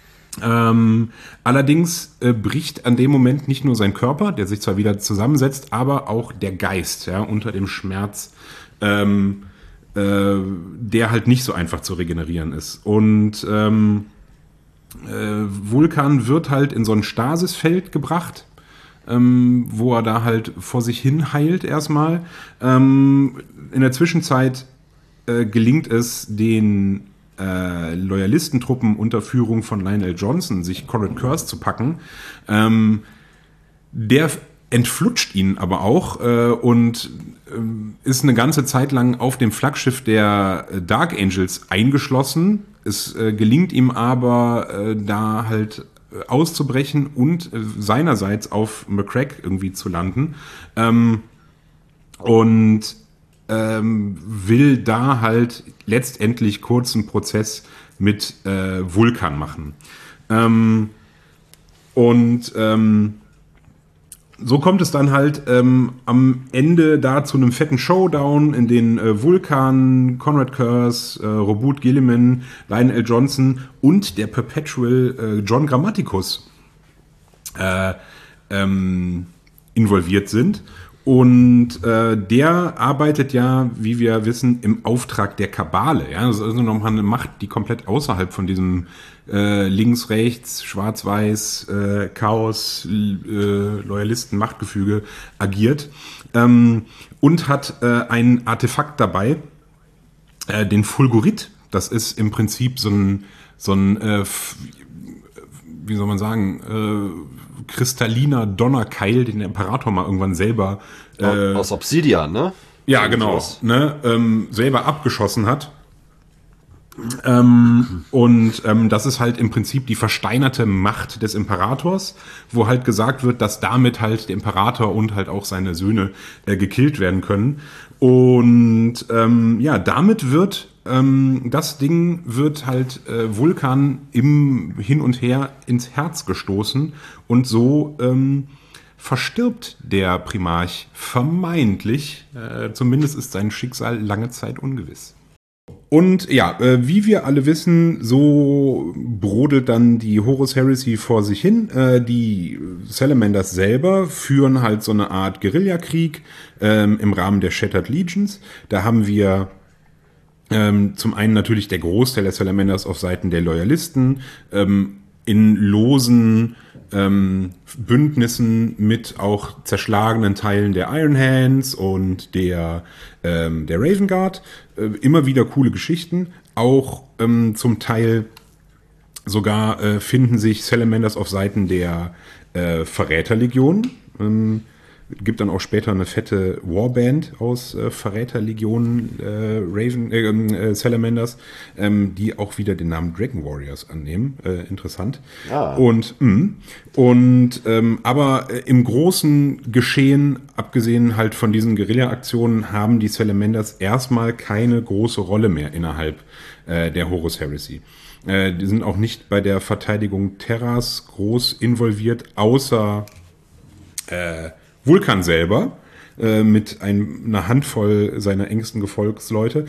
Allerdings bricht an dem Moment nicht nur sein Körper, der sich zwar wieder zusammensetzt, aber auch der Geist, unter dem Schmerz, der halt nicht so einfach zu regenerieren ist. Und Vulkan wird halt in so ein Stasisfeld gebracht, wo er da halt vor sich hin heilt erstmal. In der Zwischenzeit gelingt es den Loyalistentruppen unter Führung von Lionel Johnson, sich Conrad Curse zu packen. Der entflutscht ihn aber auch und ist eine ganze Zeit lang auf dem Flaggschiff der Dark Angels eingeschlossen. Es gelingt ihm aber, da halt auszubrechen und seinerseits auf McCrack irgendwie zu landen. Und will da halt letztendlich kurzen Prozess mit Vulkan machen. So kommt es dann halt am Ende da zu einem fetten Showdown, in den Vulkan, Conrad Curse, Robert Gilliman, Lionel Johnson und der Perpetual John Grammaticus involviert sind. Und der arbeitet ja, wie wir wissen, im Auftrag der Kabale. Ja, das ist also nochmal eine Macht, die komplett außerhalb von diesem links, rechts, schwarz-weiß, Chaos, Loyalisten-Machtgefüge agiert. Und hat ein Artefakt dabei, den Fulgurit. Das ist im Prinzip so ein wie soll man sagen, kristalliner Donnerkeil, den der Imperator mal irgendwann selber aus Obsidian, ne? Ja, genau, ne, selber abgeschossen hat. Das ist halt im Prinzip die versteinerte Macht des Imperators, wo halt gesagt wird, dass damit halt der Imperator und halt auch seine Söhne gekillt werden können. Und damit wird das Ding wird halt Vulkan im Hin und Her ins Herz gestoßen und so verstirbt der Primarch vermeintlich. Zumindest ist sein Schicksal lange Zeit ungewiss. Und ja, wie wir alle wissen, so brodelt dann die Horus Heresy vor sich hin. Die Salamanders selber führen halt so eine Art Guerillakrieg im Rahmen der Shattered Legions. Da haben wir zum einen natürlich der Großteil der Salamanders auf Seiten der Loyalisten, in losen Bündnissen mit auch zerschlagenen Teilen der Iron Hands und der Raven Guard. Immer wieder coole Geschichten. Auch zum Teil sogar finden sich Salamanders auf Seiten der Verräterlegion. Gibt dann auch später eine fette Warband aus Verräterlegionen Salamanders, die auch wieder den Namen Dragon Warriors annehmen. Interessant. Ja. Aber im großen Geschehen, abgesehen halt von diesen Guerilla-Aktionen, haben die Salamanders erstmal keine große Rolle mehr innerhalb der Horus Heresy. Die sind auch nicht bei der Verteidigung Terras groß involviert, außer Vulkan selber mit einer Handvoll seiner engsten Gefolgsleute.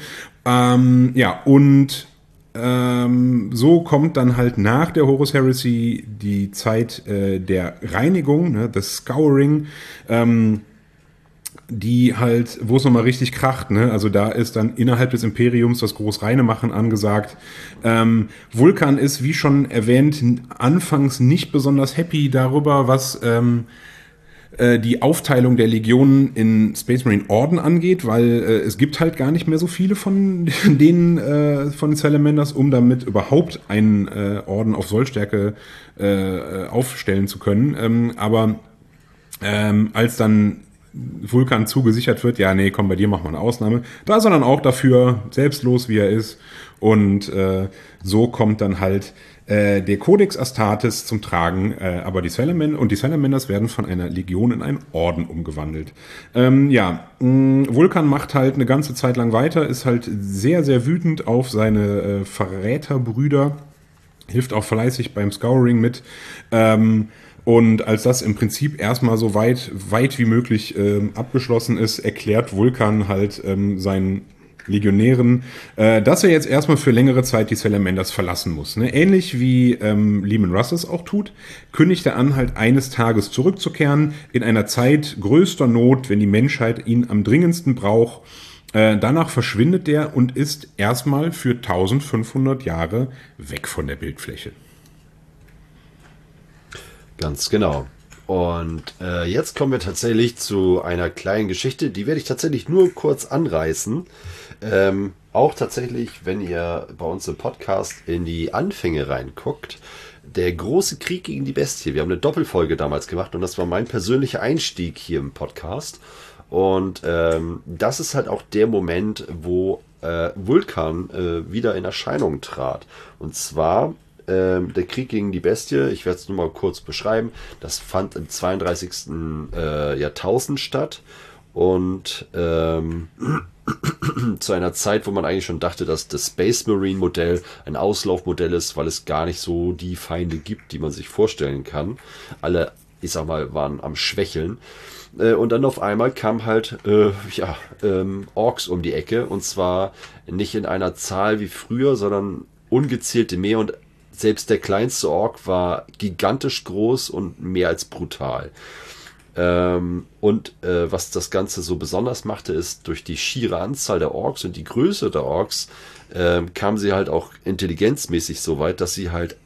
So kommt dann halt nach der Horus Heresy die Zeit der Reinigung, ne, das Scouring, die halt, wo es nochmal richtig kracht, ne? Also da ist dann innerhalb des Imperiums das Großreinemachen angesagt. Vulkan ist, wie schon erwähnt, anfangs nicht besonders happy darüber, was die Aufteilung der Legionen in Space Marine Orden angeht, weil es gibt halt gar nicht mehr so viele von denen von den Salamanders, um damit überhaupt einen Orden auf Sollstärke aufstellen zu können. Als dann Vulkan zugesichert wird, ja, nee, komm, bei dir machen wir eine Ausnahme. Da ist er dann auch dafür, selbstlos wie er ist. Und so kommt dann halt der Codex Astartes zum Tragen, aber die Salamanders werden von einer Legion in einen Orden umgewandelt. Vulkan macht halt eine ganze Zeit lang weiter, ist halt sehr, sehr wütend auf seine Verräterbrüder, hilft auch fleißig beim Scouring mit. Und als das im Prinzip erstmal so weit wie möglich abgeschlossen ist, erklärt Vulkan halt seinen Legionären, dass er jetzt erstmal für längere Zeit die Salamanders verlassen muss. Ne? Ähnlich wie Leman Russ es auch tut, kündigt er an, halt eines Tages zurückzukehren, in einer Zeit größter Not, wenn die Menschheit ihn am dringendsten braucht. Danach verschwindet er und ist erstmal für 1500 Jahre weg von der Bildfläche. Ganz genau. Und jetzt kommen wir tatsächlich zu einer kleinen Geschichte, die werde ich tatsächlich nur kurz anreißen. Auch tatsächlich, wenn ihr bei uns im Podcast in die Anfänge reinguckt, der große Krieg gegen die Bestie. Wir haben eine Doppelfolge damals gemacht und das war mein persönlicher Einstieg hier im Podcast. Und das ist halt auch der Moment, wo Vulkan wieder in Erscheinung trat. Und zwar der Krieg gegen die Bestie, ich werde es nur mal kurz beschreiben, das fand im 32. Jahrtausend statt und zu einer Zeit, wo man eigentlich schon dachte, dass das Space Marine Modell ein Auslaufmodell ist, weil es gar nicht so die Feinde gibt, die man sich vorstellen kann. Alle, ich sag mal, waren am Schwächeln. Und dann auf einmal kam halt Orks um die Ecke und zwar nicht in einer Zahl wie früher, sondern ungezählte mehr und selbst der kleinste Ork war gigantisch groß und mehr als brutal. Was das Ganze so besonders machte, ist, durch die schiere Anzahl der Orks und die Größe der Orks kamen sie halt auch intelligenzmäßig so weit, dass sie halt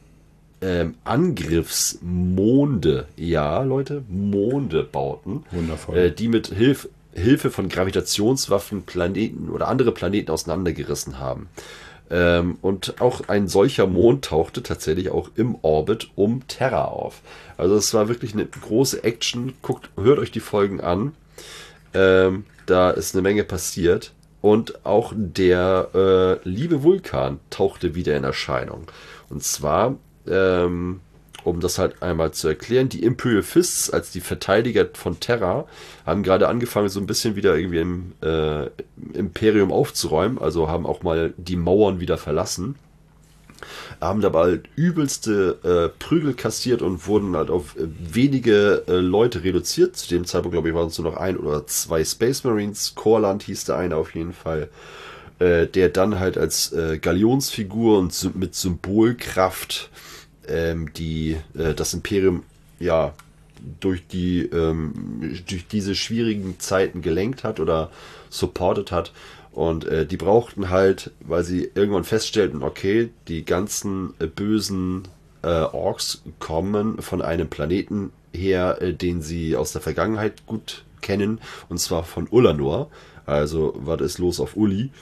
Angriffsmonde, ja Leute, Monde bauten, Wundervoll. die mit Hilfe von Gravitationswaffen Planeten oder andere Planeten auseinandergerissen haben. Und auch ein solcher Mond tauchte tatsächlich auch im Orbit um Terra auf. Also es war wirklich eine große Action. Hört euch die Folgen an. Da ist eine Menge passiert. Und auch der liebe Vulkan tauchte wieder in Erscheinung. Und zwar, um das halt einmal zu erklären, die Imperial Fists als die Verteidiger von Terra haben gerade angefangen, so ein bisschen wieder irgendwie im Imperium aufzuräumen. Also haben auch mal die Mauern wieder verlassen. Haben dabei halt übelste Prügel kassiert und wurden halt auf wenige Leute reduziert. Zu dem Zeitpunkt, glaube ich, waren es nur noch 1 oder 2 Space Marines. Corland hieß der eine auf jeden Fall. Der dann halt als Galionsfigur und mit Symbolkraft das Imperium ja durch diese schwierigen Zeiten gelenkt hat oder supportet hat. Und die brauchten halt, weil sie irgendwann feststellten, okay, die ganzen bösen Orks kommen von einem Planeten her, den sie aus der Vergangenheit gut kennen, und zwar von Ulanor. Also, was ist los auf Uli?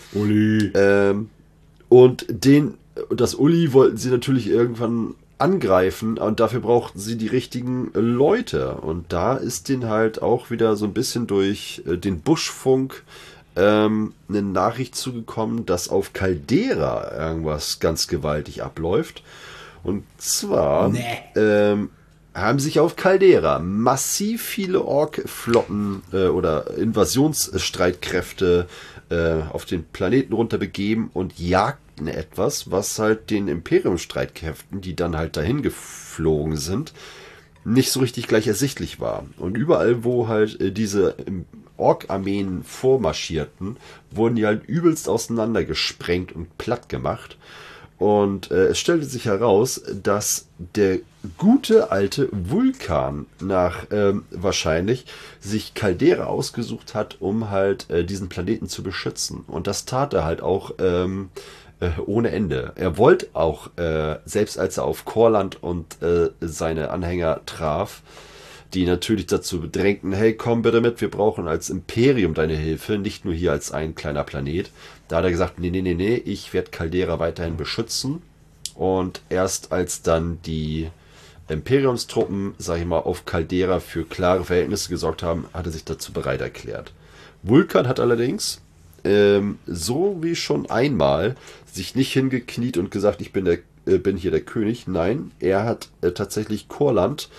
Und das Uli wollten sie natürlich irgendwann angreifen, und dafür brauchten sie die richtigen Leute. Und da ist denen halt auch wieder so ein bisschen durch den Buschfunk eine Nachricht zugekommen, dass auf Caldera irgendwas ganz gewaltig abläuft. Und zwar haben sich auf Caldera massiv viele Ork-Flotten oder Invasionsstreitkräfte auf den Planeten runter begeben und jagten etwas, was halt den Imperium-Streitkräften, die dann halt dahin geflogen sind, nicht so richtig gleich ersichtlich war. Und überall, wo halt diese Ork-Armeen vormarschierten, wurden die halt übelst auseinandergesprengt und platt gemacht. Und es stellte sich heraus, dass der gute alte Vulkan wahrscheinlich sich Caldera ausgesucht hat, um halt diesen Planeten zu beschützen. Und das tat er halt auch ohne Ende. Er wollte auch, selbst als er auf Corland und seine Anhänger traf, die natürlich dazu bedrängten, hey, komm bitte mit, wir brauchen als Imperium deine Hilfe, nicht nur hier als ein kleiner Planet. Da hat er gesagt, nee, ich werde Caldera weiterhin beschützen. Und erst als dann die Imperiumstruppen, sag ich mal, auf Caldera für klare Verhältnisse gesorgt haben, hat er sich dazu bereit erklärt. Vulkan hat allerdings, so wie schon einmal, sich nicht hingekniet und gesagt, ich bin hier der König. Nein, er hat tatsächlich Corland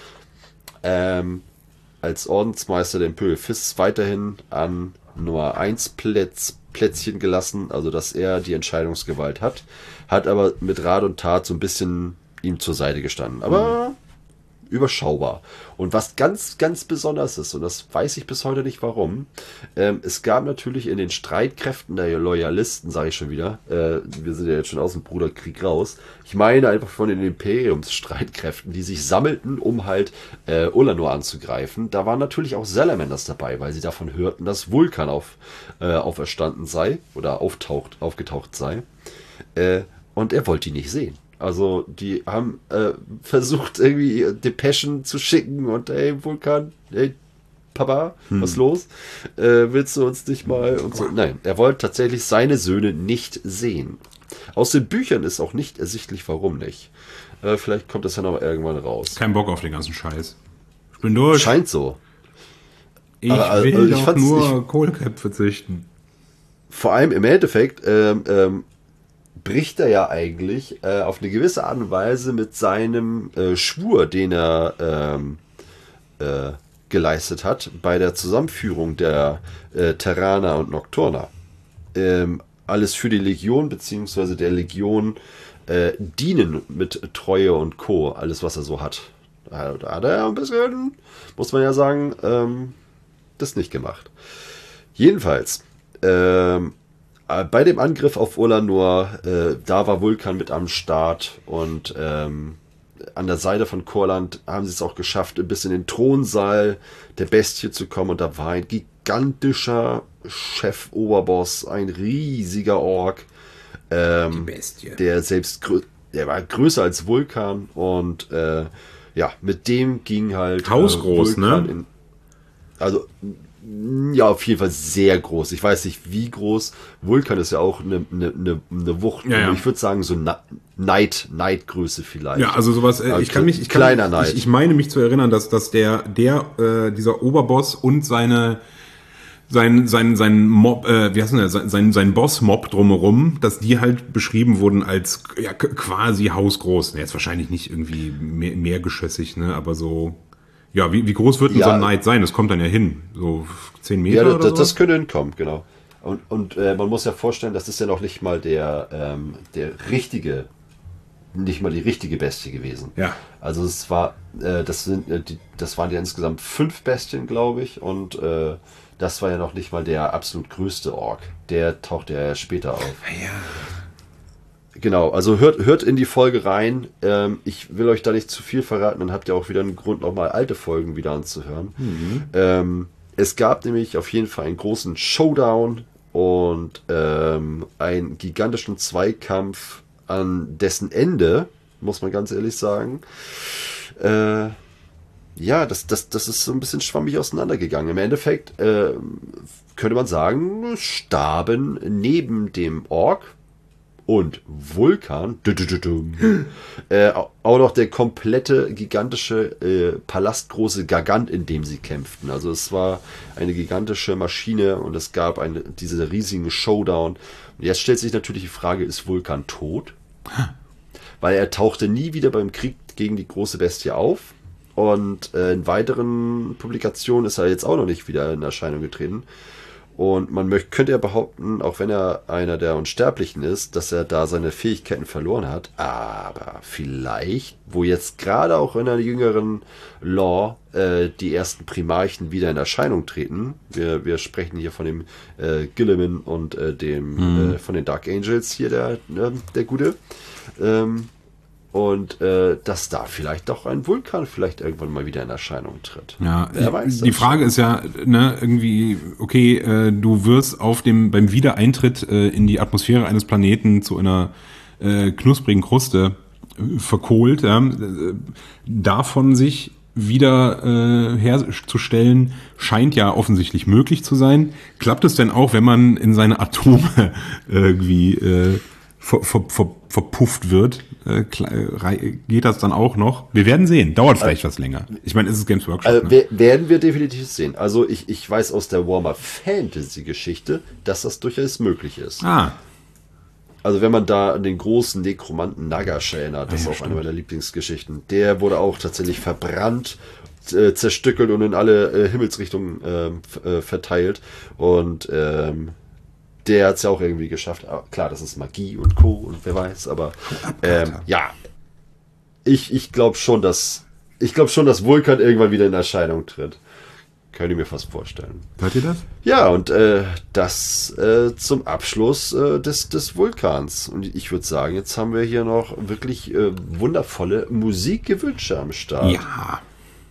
als Ordensmeister der Imperial Fists weiterhin an Nummer 1 Plätzchen gelassen, also dass er die Entscheidungsgewalt hat aber mit Rat und Tat so ein bisschen ihm zur Seite gestanden. Aber überschaubar. Und was ganz, ganz besonders ist, und das weiß ich bis heute nicht warum, es gab natürlich in den Streitkräften der Loyalisten, sage ich schon wieder, wir sind ja jetzt schon aus dem Bruderkrieg raus, ich meine einfach von den Imperiumsstreitkräften, die sich sammelten, um halt Ulanor anzugreifen. Da waren natürlich auch Salamanders dabei, weil sie davon hörten, dass Vulkan auferstanden sei oder aufgetaucht sei. Und er wollte die nicht sehen. Also die haben versucht, irgendwie Depeschen zu schicken und hey, Vulkan, hey, Papa, was los? Willst du uns nicht mal? Und so. Nein, er wollte tatsächlich seine Söhne nicht sehen. Aus den Büchern ist auch nicht ersichtlich, warum nicht. Vielleicht kommt das ja noch irgendwann raus. Kein Bock auf den ganzen Scheiß. Ich bin durch. Scheint so. Ich will doch nur Kohlköpfe züchten. Vor allem im Endeffekt bricht er ja eigentlich auf eine gewisse Art und Weise mit seinem Schwur, den er geleistet hat, bei der Zusammenführung der Terraner und Nocturner. Alles für die Legion, beziehungsweise der Legion dienen mit Treue und Co., alles was er so hat. Da hat er ein bisschen, muss man ja sagen, das nicht gemacht. Jedenfalls, bei dem Angriff auf Ulanor, da war Vulkan mit am Start und an der Seite von Korland haben sie es auch geschafft, bis in den Thronsaal der Bestie zu kommen. Und da war ein gigantischer Chef-Oberboss, ein riesiger Ork. Die Bestie. Der war größer als Vulkan. Und mit dem ging halt hausgroß, Vulkan also ja, auf jeden Fall sehr groß. Ich weiß nicht, wie groß. Vulkan ist ja auch eine Wucht. Ja. Ich würde sagen, so Neid-Größe vielleicht. Ja, also sowas. Kleiner Neid. Ich meine mich zu erinnern, dass dieser Oberboss und sein Mob, sein Boss-Mob drumherum, dass die halt beschrieben wurden als quasi hausgroß. Jetzt wahrscheinlich nicht irgendwie mehrgeschossig, ne, aber so. Ja, wie groß wird denn so ein Neid sein? Das kommt dann ja hin. So 10 Meter oder so? Das könnte hinkommen, genau. Und man muss ja vorstellen, das ist ja noch nicht mal die richtige Bestie gewesen. Ja. Also das waren ja insgesamt 5 Bestien, glaube ich. Und das war ja noch nicht mal der absolut größte Ork. Der tauchte ja später auf. Ja. Genau, also hört in die Folge rein. Ich will euch da nicht zu viel verraten, dann habt ihr auch wieder einen Grund, nochmal alte Folgen wieder anzuhören. Es gab nämlich auf jeden Fall einen großen Showdown und einen gigantischen Zweikampf, an dessen Ende, muss man ganz ehrlich sagen, das ist so ein bisschen schwammig auseinandergegangen. Im Endeffekt könnte man sagen, starben neben dem Ork und Vulkan auch noch der komplette gigantische palastgroße Gargant, in dem sie kämpften. Also es war eine gigantische Maschine und es gab diese riesigen Showdown. Und jetzt stellt sich natürlich die Frage, ist Vulkan tot? Weil er tauchte nie wieder beim Krieg gegen die große Bestie auf. Und in weiteren Publikationen ist er jetzt auch noch nicht wieder in Erscheinung getreten. Und man könnte ja behaupten, auch wenn er einer der Unsterblichen ist, dass er da seine Fähigkeiten verloren hat. Aber vielleicht, wo jetzt gerade auch in der jüngeren Lore die ersten Primarchen wieder in Erscheinung treten. Wir sprechen hier von dem Guilliman und von den Dark Angels hier, der Gute. Und dass da vielleicht doch ein Vulkan vielleicht irgendwann mal wieder in Erscheinung tritt. Ja, wer weiß. Die Frage ist ja, irgendwie, okay, du wirst beim Wiedereintritt in die Atmosphäre eines Planeten zu einer knusprigen Kruste verkohlt, davon sich wieder herzustellen, scheint ja offensichtlich möglich zu sein. Klappt es denn auch, wenn man in seine Atome irgendwie verpufft wird? Geht das dann auch noch? Wir werden sehen. Dauert vielleicht was länger. Ich meine, es ist Games Workshop. Werden wir definitiv sehen. Also ich weiß aus der Warhammer Fantasy Geschichte, dass das durchaus möglich ist. Also wenn man da an den großen Nekromanten Nagash erinnert, das ist auch eine meiner Lieblingsgeschichten. Der wurde auch tatsächlich verbrannt, zerstückelt und in alle Himmelsrichtungen verteilt. Und der hat es ja auch irgendwie geschafft. Aber klar, das ist Magie und Co. und wer weiß, aber ich glaube schon, dass Vulkan irgendwann wieder in Erscheinung tritt. Könnt ihr mir fast vorstellen. Hört ihr das? Ja, und das zum Abschluss des Vulkans. Und ich würde sagen, jetzt haben wir hier noch wirklich wundervolle Musikgewünsche am Start. Ja.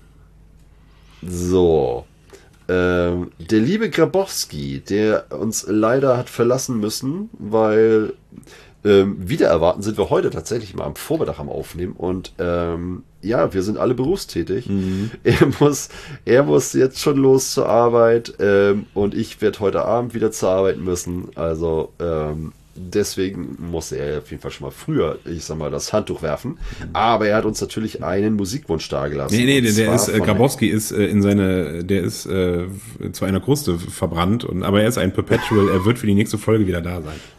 So. Der liebe Grabowski, der uns leider hat verlassen müssen, weil wieder erwarten sind wir heute tatsächlich mal am Vormittag am Aufnehmen und wir sind alle berufstätig. Er muss jetzt schon los zur Arbeit und ich werde heute Abend wieder zur Arbeit müssen. Also deswegen musste er auf jeden Fall schon mal früher, das Handtuch werfen. Aber er hat uns natürlich einen Musikwunsch dargelassen. Nee, Grabowski ist der ist zu einer Kruste verbrannt, aber er ist ein Perpetual, er wird für die nächste Folge wieder da sein.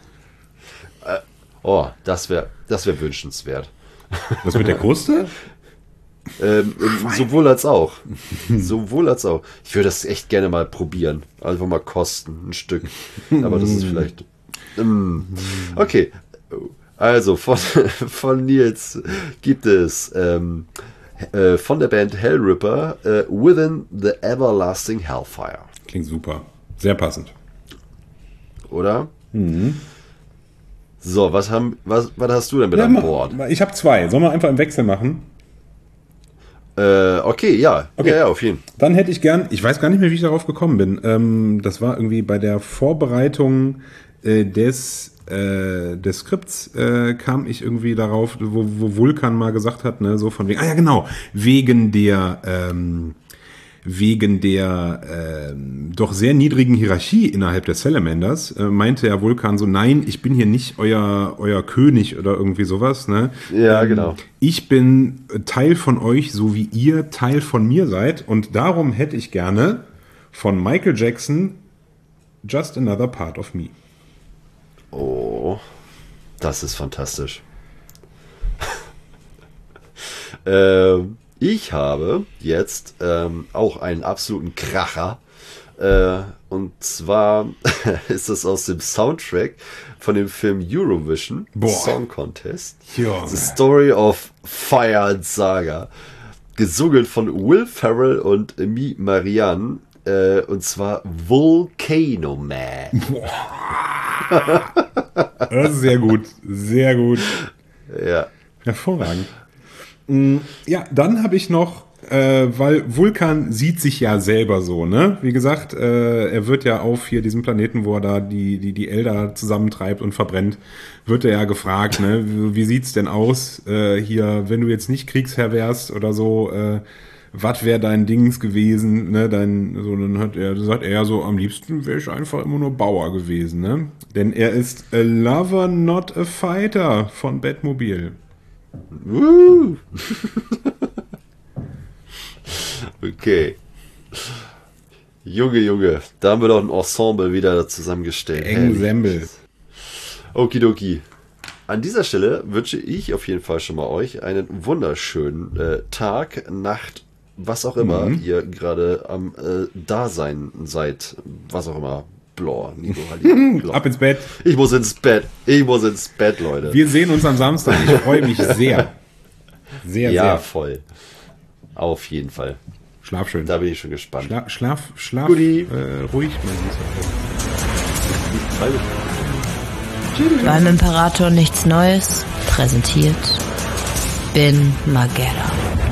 Das wäre wünschenswert. Was mit der Kruste? Sowohl als auch. Sowohl als auch. Ich würde das echt gerne mal probieren. Einfach mal kosten, ein Stück. Aber das ist vielleicht... Okay. Also, von Nils gibt es von der Band Hellripper Within the Everlasting Hellfire. Klingt super. Sehr passend. Oder? So, was hast du denn mit an Bord? Ich habe 2. Sollen wir einfach im Wechsel machen? Okay, ja. Okay. Ja, auf jeden Fall. Dann hätte ich gern, ich weiß gar nicht mehr, wie ich darauf gekommen bin. Das war irgendwie bei der Vorbereitung des Skripts kam ich irgendwie darauf, wo Vulkan mal gesagt hat, ne, so von wegen, ja genau, wegen der doch sehr niedrigen Hierarchie innerhalb der Salamanders, meinte ja Vulkan so, nein, ich bin hier nicht euer König oder irgendwie sowas. Ne? Ja, genau. Ich bin Teil von euch, so wie ihr Teil von mir seid. Und darum hätte ich gerne von Michael Jackson Just Another Part of Me. Oh, das ist fantastisch. Ich habe jetzt auch einen absoluten Kracher. Und zwar ist es aus dem Soundtrack von dem Film Eurovision Song Contest. Ja. The Story of Fire and Saga. Gesungen von Will Ferrell und Mi Marianne. Und zwar Volcano Man. Das ist sehr gut. Sehr gut. Ja. Hervorragend. Ja, dann habe ich noch, weil Vulkan sieht sich ja selber so, ne? Wie gesagt, er wird ja auf hier diesem Planeten, wo er da die Elder zusammentreibt und verbrennt, wird er ja gefragt, ne? Wie sieht's denn aus hier, wenn du jetzt nicht Kriegsherr wärst oder so, was wäre dein Dings gewesen, ne? Dann sagt er so, am liebsten wäre ich einfach immer nur Bauer gewesen, ne? Denn er ist a lover, not a fighter von Batmobile. Okay. Junge, da haben wir doch ein Ensemble wieder zusammengestellt. Ensemble. Okidoki. An dieser Stelle wünsche ich auf jeden Fall schon mal euch einen wunderschönen Tag, Nacht, was auch immer ihr gerade am Dasein seid, was auch immer. Blor, Nico, Halli. Ab ins Bett. Ich muss ins Bett, Leute. Wir sehen uns am Samstag. Ich freue mich sehr. Sehr, Ja, sehr. voll. Auf jeden Fall. Schlaf schön. Da bin ich schon gespannt. Schlaf Guti. ruhig, mein Süßer. Beim Imperator nichts Neues präsentiert Bin Magera.